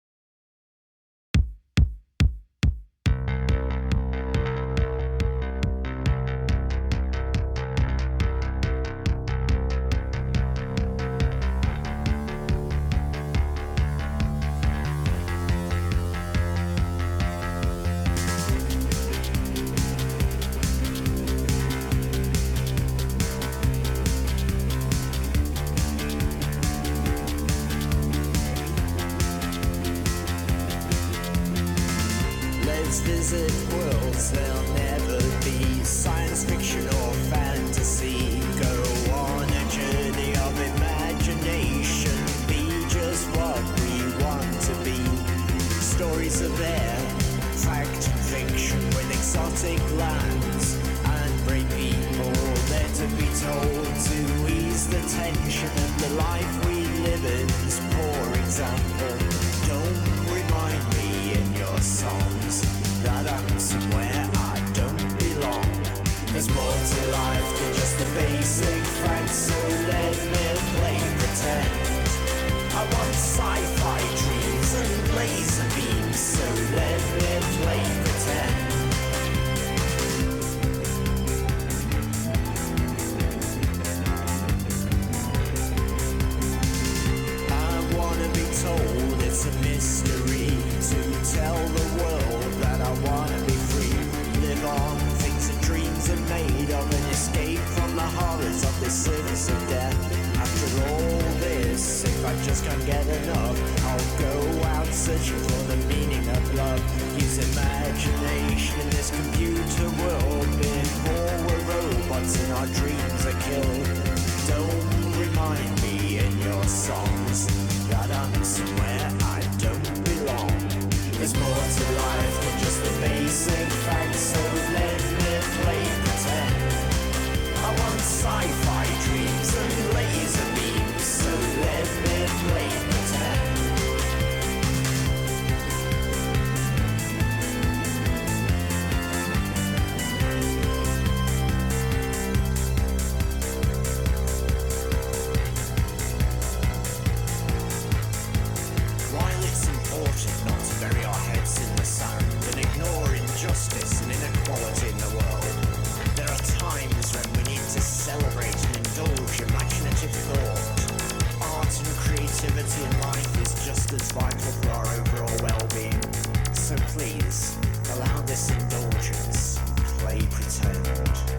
Visit worlds there'll never be, science fiction or fantasy. Go on a journey of imagination, be just what we want to be. Stories are there, fact and fiction, with exotic lands and brave people there to be told, to ease the tension of the life we live in. For example, don't remind me in your songs that I'm somewhere I don't belong. There's more to life than just the basic facts, so let me play pretend. I want sci-fi dreams and laser beams, so let me play pretend. I wanna be told it's a mystery, to tell the world that I wanna be free. Live on things that dreams are made of, and escape from the horrors of this service of death. After all this, if I just can't get enough, I'll go out searching for the meaning of love. Use imagination in this computer world, before we're robots and our dreams are killed. Don't remind me in your songs that I'm somewhere I don't belong. There's more to life than just the basic facts, so let me play pretend. I want sci-fi dreams and laser beams, so let me play pretend. While it's important not to bury our heads in the sand and ignore injustice and inequality in the world, there are times when we need to celebrate and indulge imaginative thought. Art and creativity in life is just as vital for our overall well-being. So please, allow this indulgence. Play pretend.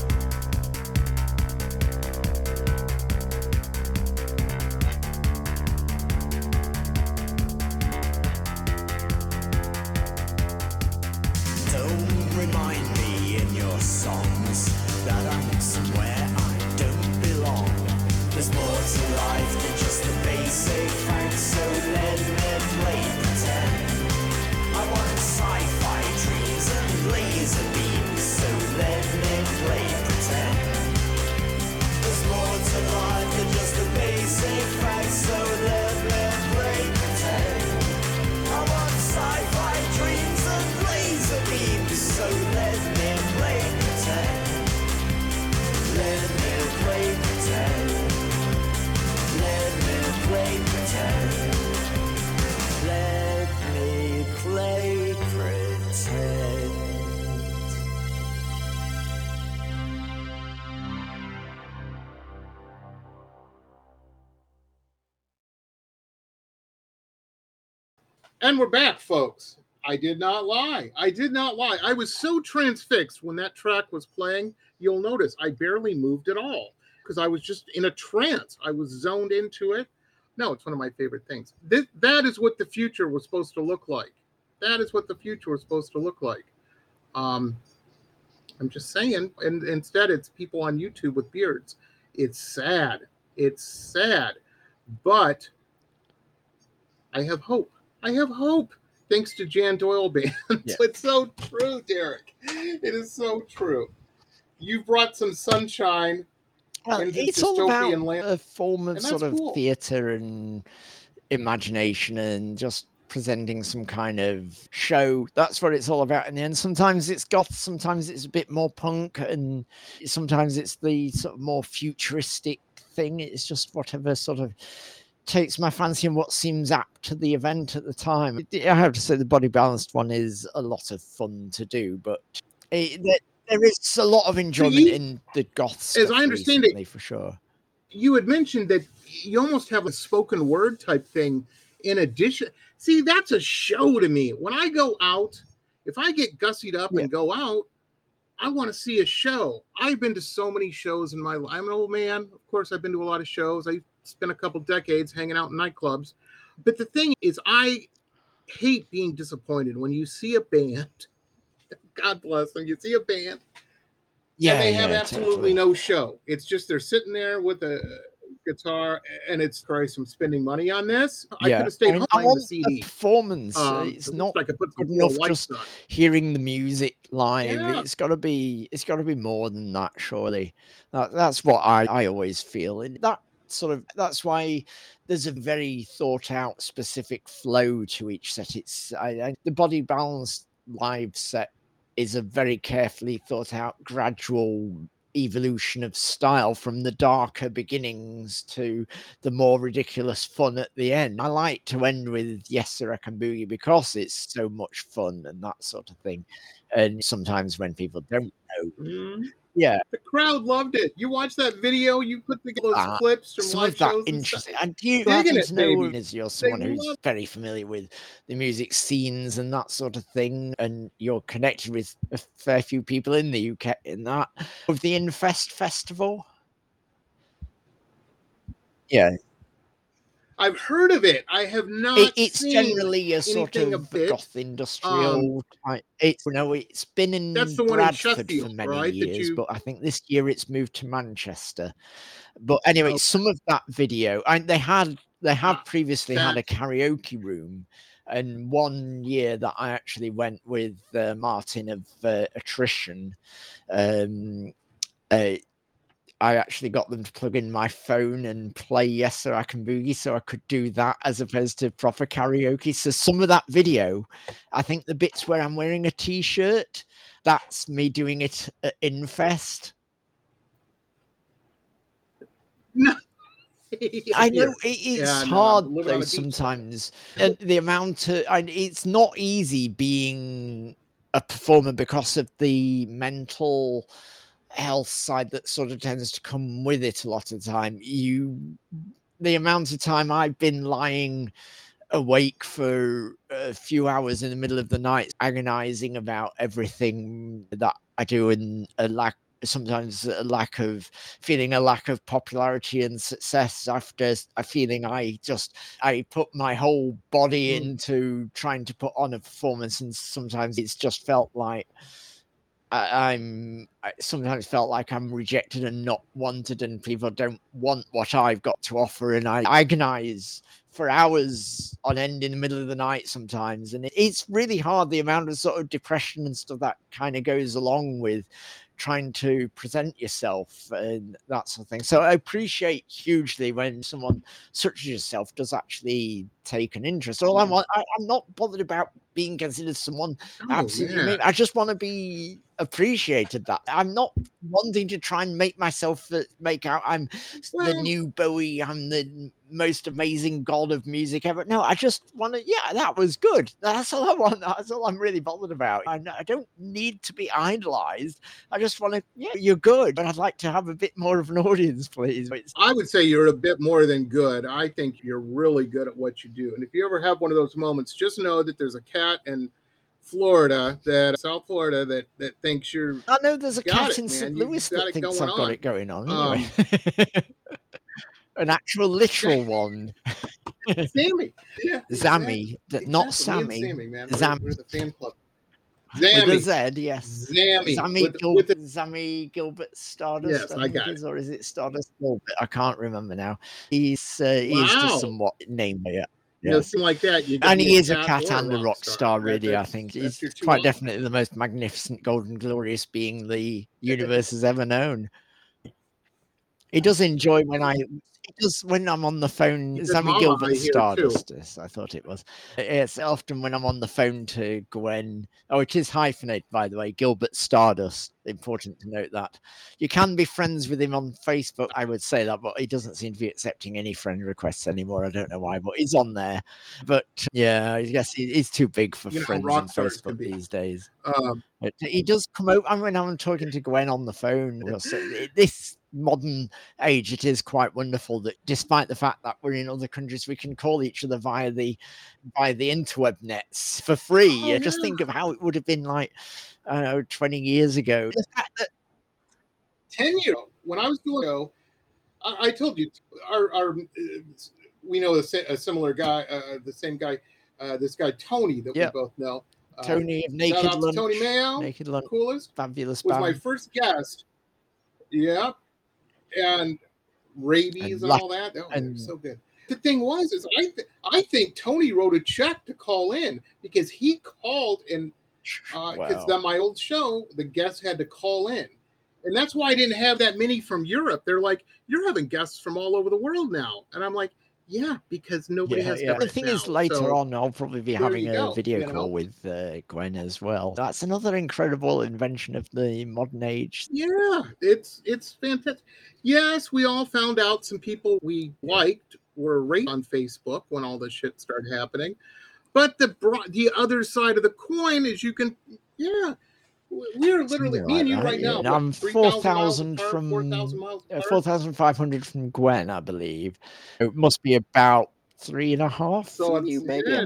Remind me in your songs that I'm somewhere I don't belong. There's more to life than just the basic facts, so let me play pretend. I want sci-fi dreams and laser beams, so let me play pretend. And we're back, folks. I did not lie. I did not lie. I was so transfixed when that track was playing. You'll notice I barely moved at all because I was just in a trance. I was zoned into it. No, it's one of my favorite things. That is what the future was supposed to look like. That is what the future was supposed to look like. I'm just saying. And instead, it's people on YouTube with beards. It's sad. It's sad. But I have hope. I have hope. Thanks to Jan Doyle Band. Yeah. It's so true, Derek. It is so true. You brought some sunshine into it's all about dystopian land. a form of And that's sort of cool. theatre and imagination and just presenting some kind of show. That's what it's all about in the end. Sometimes it's goth, sometimes it's a bit more punk, and sometimes it's the sort of more futuristic thing. It's just whatever sort of takes my fancy and what seems apt to the event at the time. I have to say the Body Balanced one is a lot of fun to do, but there is a lot of enjoyment in the goth stuff, as I understand recently, it, for sure. You had mentioned that you almost have a spoken word type thing in addition. See, that's a show to me. When I go out, if I get gussied up and go out, I want to see a show. I've been to so many shows in my life. I'm an old man. Of course, I've been to a lot of shows. I spent a couple decades hanging out in nightclubs. But the thing is, I hate being disappointed when you see a band. God bless them. You see a band. And they have absolutely no show. It's just they're sitting there with a guitar, and it's Christ, I'm spending money on this. I could have stayed home playing the CD. Performance. It's not like I put good some enough lights just on. hearing the music live. Yeah. It's got to be more than that, surely. That's what I always feel. And that's why there's a very thought out specific flow to each set. It's the Body Balanced live set is a very carefully thought out gradual evolution of style from the darker beginnings to the more ridiculous fun at the end. I like to end with Yes Sir I Can Boogie because it's so much fun and that sort of thing. And sometimes when people don't know, the crowd loved it. You watched that video, you put those clips from some live of that shows interesting. and And you Digging happen it, to know, baby. as you're someone They who's love- very familiar with the music scenes and that sort of thing, and you're connected with a fair few people in the UK in that, of the Infest Festival. Yeah, I've heard of it. I have not it's seen generally a sort anything of of it. goth industrial type. It's been in That's the one in Bradford for Sheffield, many right, that years, you- but I think this year it's moved to Manchester. But anyway, some of that video, they have previously had a karaoke room, and one year that I actually went with Martin of Attrition, I actually got them to plug in my phone and play Yes Sir I Can Boogie, so I could do that as opposed to proper karaoke. So some of that video, I think the bits where I'm wearing a t-shirt, that's me doing it at Infest. No. I know it's hard living on though a beach. sometimes. And the amount of it's not easy being a performer because of the mental health side that sort of tends to come with it a lot of the time. The amount of time I've been lying awake for a few hours in the middle of the night agonizing about everything that I do, and sometimes a lack of popularity and success after a feeling I put my whole body into trying to put on a performance, and sometimes it's just felt like I sometimes felt like I'm rejected and not wanted, and people don't want what I've got to offer, and I agonize for hours on end in the middle of the night sometimes, and it's really hard, the amount of sort of depression and stuff that kind of goes along with trying to present yourself and that sort of thing. So I appreciate hugely when someone such as yourself does actually take an interest. I'm not bothered about being considered someone absolutely. I just want to be appreciated. That I'm not wanting to try and make myself make out I'm the new Bowie, I'm the most amazing god of music ever. No, I just want to, that was good. That's all I want. That's all I'm really bothered about. I don't need to be idolized. I just want to, you're good, but I'd like to have a bit more of an audience, please. I would say you're a bit more than good. I think you're really good at what you do. And if you ever have one of those moments, just know that there's a cat in Florida, South Florida, that thinks you're. I know there's a got cat it, in man. St. You've Louis got that it thinks going I've got on. it going on. Anyway. An actual literal one. Sammy. Yeah. Zammy. Exactly. Not Me Sammy. and Sammy, man. Zam. We're the fan club. With a Zammy. Z, yes. Zammy. Zammy Gilbert Stardust. Yes, I got it is, or is it Stardust Gilbert? I can't remember now. He's just somewhat named by it. Yes. Something like that. And he is a cat and a rock star, really. I think he's quite options. definitely the most magnificent, golden, glorious being the universe has ever known. He does enjoy when I'm on the phone. Sammy Gilbert Stardust, I thought it was. It's often when I'm on the phone to Gwen. Oh, it is hyphenated, by the way. Gilbert Stardust. Important to note that. You can be friends with him on Facebook, I would say that, but he doesn't seem to be accepting any friend requests anymore. I don't know why, but he's on there. But yeah, I guess he's too big for friends on Facebook these days. He does come out. I mean, I'm talking to Gwen on the phone. This modern age, it is quite wonderful that despite the fact that we're in other countries, we can call each other via the interweb nets for free. Just think of how it would have been like 20 years ago. The fact that 10 years ago, when I was doing it, I told you our we know a similar guy, the same guy, this guy Tony that we both know. Tony of Naked Lunch. Tony Mayo, Naked Lunch, coolest, fabulous. Was my first guest. Yeah, and rabies and all that. Oh, and so good. The thing was, is I think Tony wrote a check to call in because he called and because my old show, the guests had to call in, and that's why I didn't have that many from Europe. They're like, "You're having guests from all over the world now," and I'm like, "Yeah, because nobody has." The thing is, later on, I'll probably be having a video call with Gwen as well. That's another incredible invention of the modern age. Yeah, it's fantastic. Yes, we all found out some people we liked were raped on Facebook when all this shit started happening. But the other side of the coin is you can, we're literally me and you right now. I'm 4,000 from 4,500 from Gwen, I believe. It must be about 3.5 from you, maybe.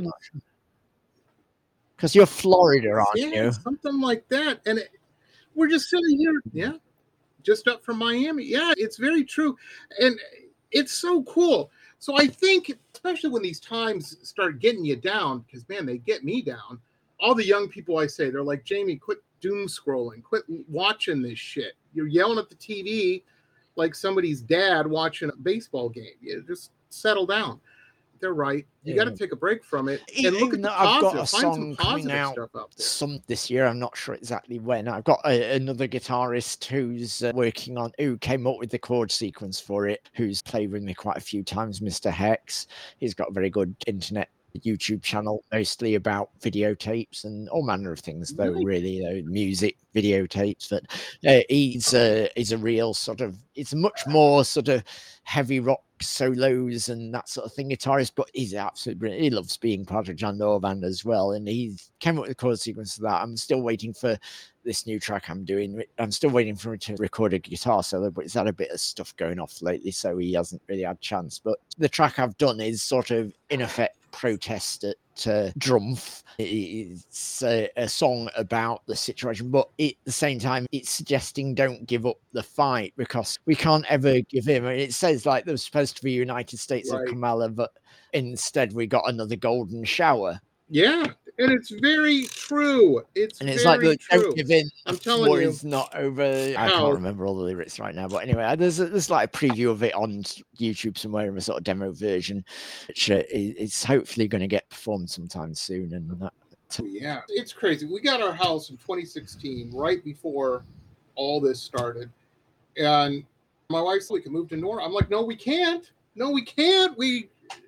Because you're Florida, aren't you? Something like that. And we're just sitting here, just up from Miami. Yeah, it's very true, and it's so cool. So I think, especially when these times start getting you down, because, man, they get me down. All the young people I say, they're like, Jamie, quit doom scrolling. Quit watching this shit. You're yelling at the TV like somebody's dad watching a baseball game. You just settle down. They're right. You got to take a break from it and look at the positive. I've got a Find song some positive coming out stuff out there. This year. I'm not sure exactly when. I've got another guitarist who's who came up with the chord sequence for it, who's played with me quite a few times, Mr. Hex. He's got a very good internet YouTube channel, mostly about videotapes and all manner of things, though, really, music videotapes. But he's a real sort of, it's much more sort of heavy rock solos and that sort of thing guitarist, but he's absolutely brilliant. He loves being part of John Doe band as well, and he came up with the chord sequence of that. I'm still waiting for this new track I'm doing. I'm still waiting for him to record a guitar solo, but he's had a bit of stuff going off lately, so he hasn't really had a chance. But the track I've done is sort of, in effect, protest at Drumpf. It's a song about the situation, but at the same time, it's suggesting don't give up the fight, because we can't ever give in. I mean, it says like there's supposed to be United States of Kamala, but instead we got another golden shower. Yeah, and it's very true. It's like, look, don't give in. I'm telling you, it's not over. I can't remember all the lyrics right now, but anyway, there's like a preview of it on YouTube somewhere in a sort of demo version, which is hopefully going to get performed sometime soon. And that. Yeah, it's crazy. We got our house in 2016, right before all this started, and my wife said we can move to Nora. I'm like, no, we can't. No, we can't. We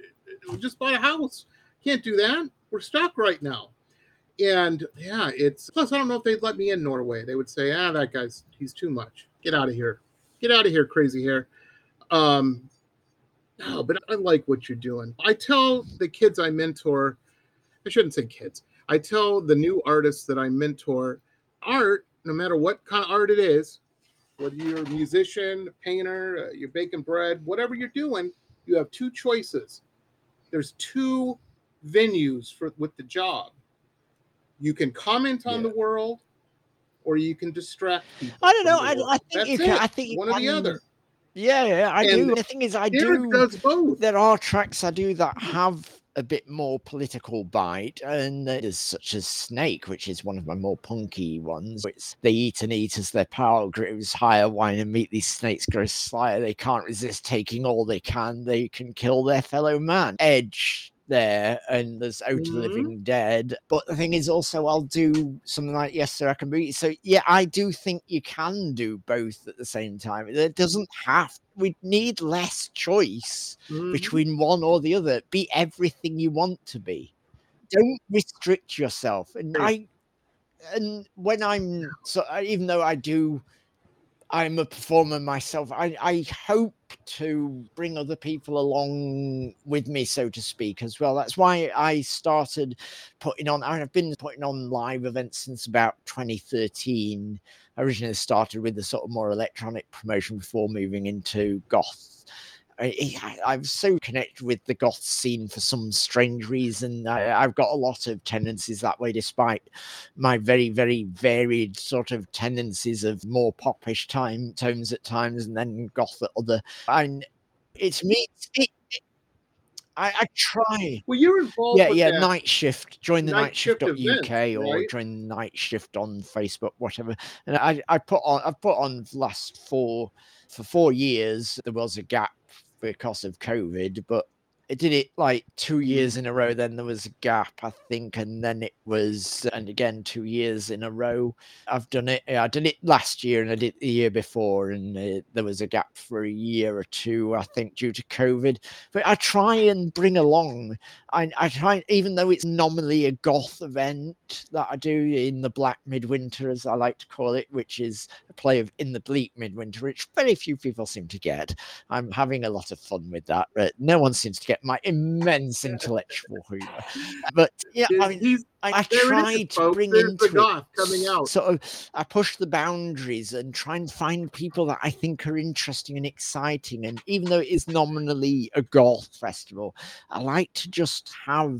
just bought a house. Can't do that. We're stuck right now. And yeah, plus I don't know if they'd let me in Norway. They would say, that he's too much. Get out of here. Get out of here, crazy hair. No, but I like what you're doing. I tell the kids I mentor, I shouldn't say kids, I tell the new artists that I mentor, art, no matter what kind of art it is, whether you're a musician, a painter, you're baking bread, whatever you're doing, you have two choices. there's two venues with the job. You can comment on the world, or you can distract people. I don't know. from the world. I think That's you can. it. I think you One can. or the other. Yeah, I And do. The thing is, I Derek do. does both. There are tracks I do that have a bit more political bite, and there's such as Snake, which is one of my more punky ones. It's they eat and eat as their power grows higher, wine and meat, these snakes grow slyer. They can't resist taking all they can kill their fellow man. Edge there, and there's Out of Living Dead. But the thing is also, I'll do something like Yes Sir I Can Be. So yeah, I do think you can do both at the same time. It doesn't have, we need less choice between one or the other. Be everything you want to be. Don't restrict yourself. And when I'm even though I'm a performer myself, I hope to bring other people along with me, so to speak, as well. That's why I started putting on, I've been putting on live events since about 2013. I originally started with the sort of more electronic promotion before moving into goth. I'm so connected with the goth scene for some strange reason. I've got a lot of tendencies that way, despite my very, very varied sort of tendencies of more popish tones at times, and then goth at other. It's me. I try. Well, you're involved. Yeah, with Night Shift. Join the nightshift.uk events, or right? join the Night Shift on Facebook, whatever. And I've put on last for 4 years. There was a gap because of COVID, but I did it like 2 years in a row. Then there was a gap, I think, and then it was, and again 2 years in a row. I've done it. I did it last year, and I did it the year before, and there was a gap for a year or two, I think, due to COVID. But I try and bring along. I try, even though it's nominally a goth event that I do in the Black Midwinter, as I like to call it, which is a play of In the Bleak Midwinter, which very few people seem to get. I'm having a lot of fun with that. No one seems to get my immense intellectual humor. But yeah, I try to bring into it coming out. sort of, I push the boundaries and try and find people that I think are interesting and exciting. And even though it is nominally a goth festival, I like to just have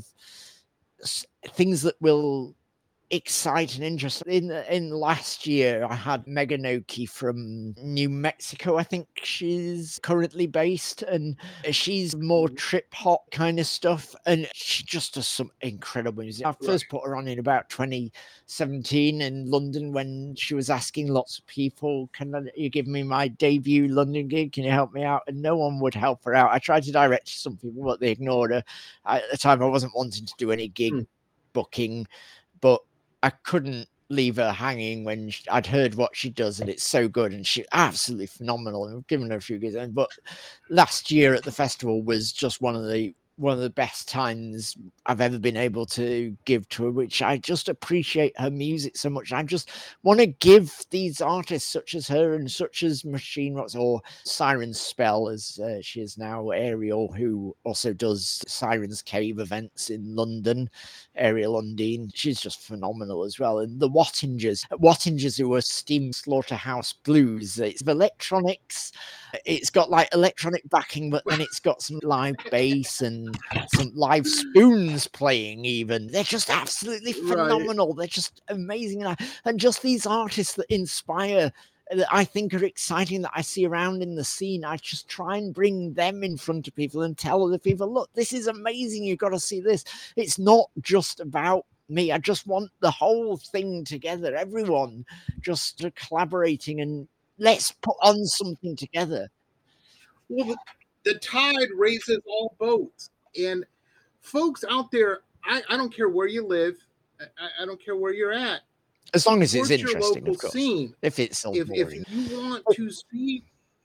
things that will excite and interest. In last year, I had Meganoki from New Mexico. I think she's currently based, and she's more trip hop kind of stuff, and she just does some incredible music. I first put her on in about 2017 in London when she was asking lots of people, can you give me my debut London gig? Can you help me out? And no one would help her out. I tried to direct some people, but they ignored her. At the time, I wasn't wanting to do any gig booking, but I couldn't leave her hanging when I'd heard what she does, and it's so good, and she's absolutely phenomenal. And I've given her a few gigs, but last year at the festival was just one of the best times I've ever been able to give to her, which I just appreciate her music so much. I just want to give these artists such as her and such as Machine Rocks or Siren Spell, as she is now, Ariel, who also does Siren's Cave events in London, Ariel Undine. She's just phenomenal as well. And the Wattingers, who are Steam Slaughterhouse Blues. It's electronics. It's got like electronic backing, but then it's got some live bass and some live spoons playing even. They're just absolutely phenomenal. They're just amazing. And just these artists that inspire, that I think are exciting, that I see around in the scene, I just try and bring them in front of people and tell other people, look, this is amazing. You've got to see this. It's not just about me. I just want the whole thing together. Everyone just collaborating, and let's put on something together. Well, the tide raises all boats. And folks out there, I don't care where you live. I don't care where you're at. As long as it's Support your interesting, local of course. scene. If it's if you want to see,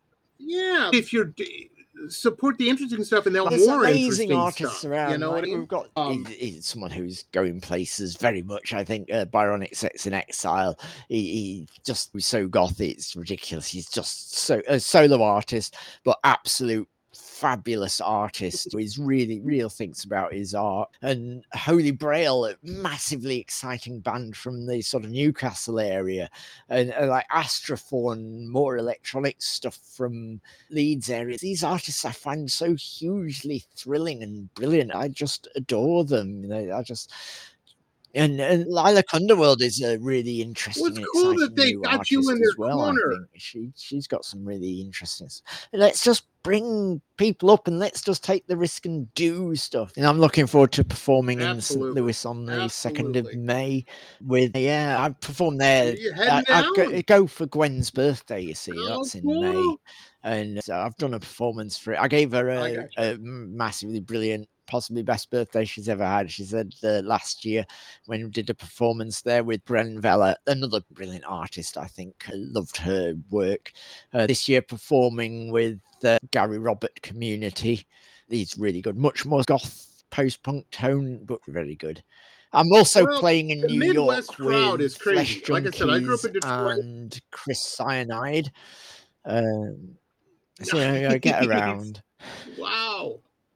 if you're support the interesting stuff, and they'll There's more amazing interesting artists stuff. around. You know what I mean? We've got someone who's going places very much. I think Byronic Sex in Exile. He just was so gothy, it's ridiculous. He's just so a solo artist, but absolute fabulous artist who is really real thinks about his art. And Holy Grail, a massively exciting band from the sort of Newcastle area, and like Astrophone, more electronic stuff from Leeds area. These artists I find so hugely thrilling and brilliant. I just adore them. You know, I just. And Lilac Underworld is a really interesting. Well, it's cool that they got you in their corner. I think she's got some really interesting. Let's just bring people up and let's just take the risk and do stuff. And I'm looking forward to performing in St. Louis on the 2nd of May. With I performed there. I go for Gwen's birthday. You see, that's in May, and so I've done a performance for it. I gave her a massively brilliant, possibly best birthday she's ever had. She said last year when we did a performance there with Bren Vella, another brilliant artist, I think. I loved her work. This year performing with Gary Robert Community. He's really good. Much more goth post-punk tone, but very good. I'm also playing in New Midwest York crowd with is crazy. Flesh Like I said, I grew up in Junkies Detroit. and Chris Cyanide. So I get around. Wow.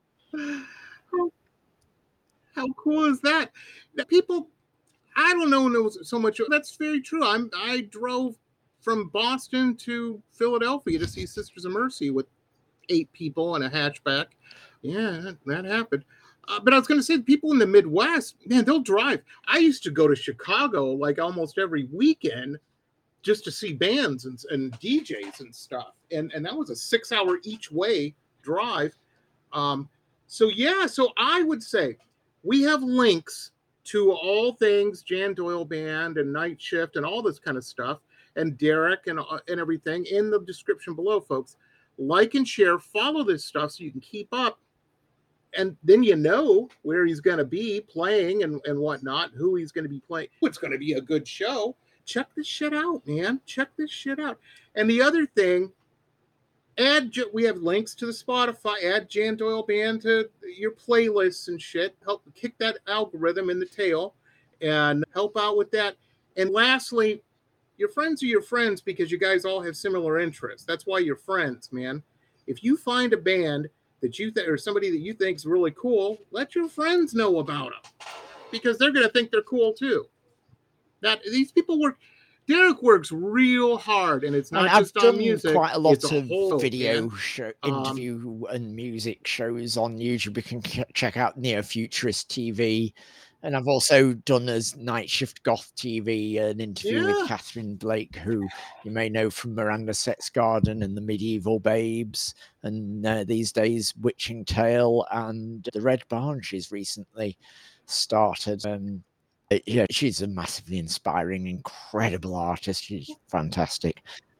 How cool is that? People, I don't know so much. That's very true. I drove from Boston to Philadelphia to see Sisters of Mercy with 8 people in a hatchback. Yeah, that happened. But I was going to say, people in the Midwest, man, they'll drive. I used to go to Chicago like almost every weekend just to see bands and DJs and stuff. And that was a 6-hour each way drive. So I would say we have links to all things Jan Doyle Band and Night Shift and all this kind of stuff, and Derek and everything in the description below, folks. Like and share, follow this stuff so you can keep up. And then you know where he's going to be playing and whatnot, who he's going to be playing. It's going to be a good show. Check this shit out, man. Check this shit out. And the other thing, we have links to the Spotify. Add Jan Doyle Band to your playlists and shit. Help kick that algorithm in the tail and help out with that. And lastly, your friends are your friends because you guys all have similar interests. That's why you're friends, man. If you find a band that you think or somebody that you think is really cool, let your friends know about them because they're going to think they're cool too. That these people work. Derek works real hard, and it's not just on music. I've done quite a lot of video interview and music shows on YouTube. You can check out Neo Futurist TV. And I've also done as Night Shift Goth TV an interview with Catherine Blake, who you may know from Miranda Sex Garden and the Medieval Babes, and these days Witching Tale and the Red Barn. She's recently started. She's a massively inspiring, incredible artist. She's fantastic.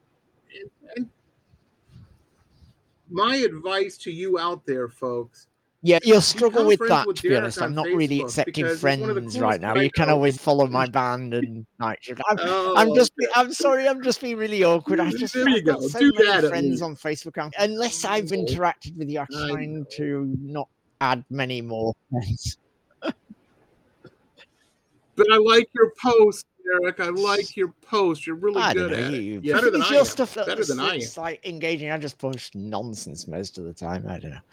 My advice to you out there, folks. Yeah, you'll struggle with that, to be honest. I'm not really accepting friends right now. You can always follow my band and Night Shift. I'm sorry, I'm just being really awkward. I just have got so many friends on Facebook. Unless I've interacted with you, I'm trying to not add many more friends. But I like your post, Derek. I like your post. You're really good at it. Better than I am. Better than I am. It's like engaging. I just post nonsense most of the time. I don't know.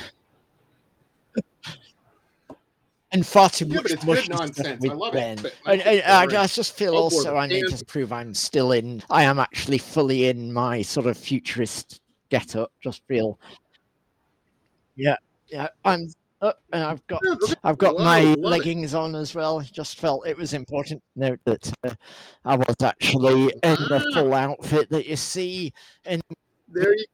And far too much good nonsense. I love it. I just feel also I need to prove I am actually fully in my sort of futurist get up. Just feel, I'm up and I've got my leggings on as well. Just felt it was important to note that I was actually in the full outfit that you see. And there you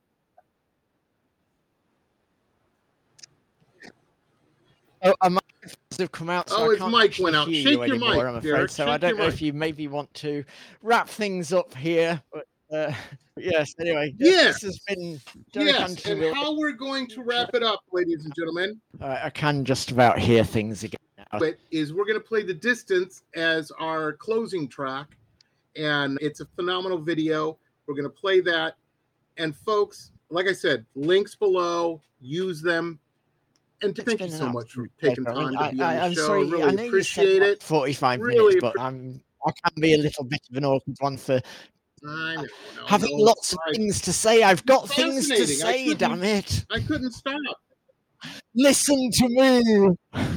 I might have come out. So his mic went out. Shake your anymore, mic, I'm afraid. Derek. So I don't know if you maybe want to wrap things up here. But yes. Anyway, this has been. Yes, and how we're going to wrap it up, ladies and gentlemen. I can just about hear things again now. But we're going to play The Distance as our closing track, and it's a phenomenal video. We're going to play that, and folks, like I said, links below. Use them. And thank you so much for taking time to be on the show. Sorry, I really appreciate it. 45 minutes, but I can be a little bit of an awkward one for I know. Having lots of things to say. I've got things to Fascinating. say, damn it. I couldn't stop. Listen to me.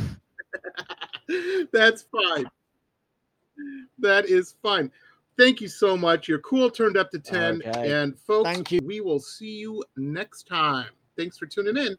That's fine. That is fine. Thank you so much. You're cool, turned up to 10. Okay. And folks, Thank you. we will see you next time. Thanks for tuning in.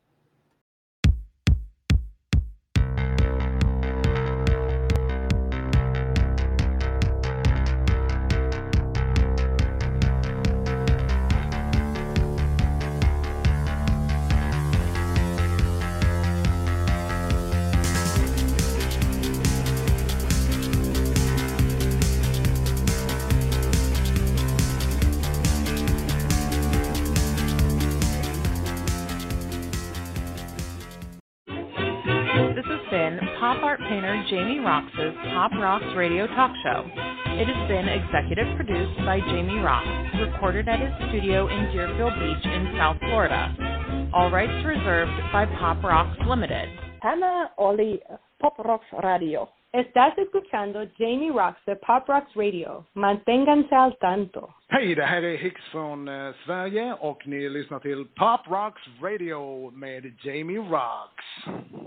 This has been pop art painter Jamie Roxx's Pop Rocks Radio Talk Show. It has been executive produced by Jamie Roxx, recorded at his studio in Deerfield Beach in South Florida. All rights reserved by Pop Rocks Limited. Hannah Oli, Pop Rocks Radio. Estás escuchando Jamie Roxx de Pop Rocks Radio. Manténganse al tanto. Hej, det här är Hicks från Sverige och ni lyssnar till Pop Rocks Radio med Jamie Roxx.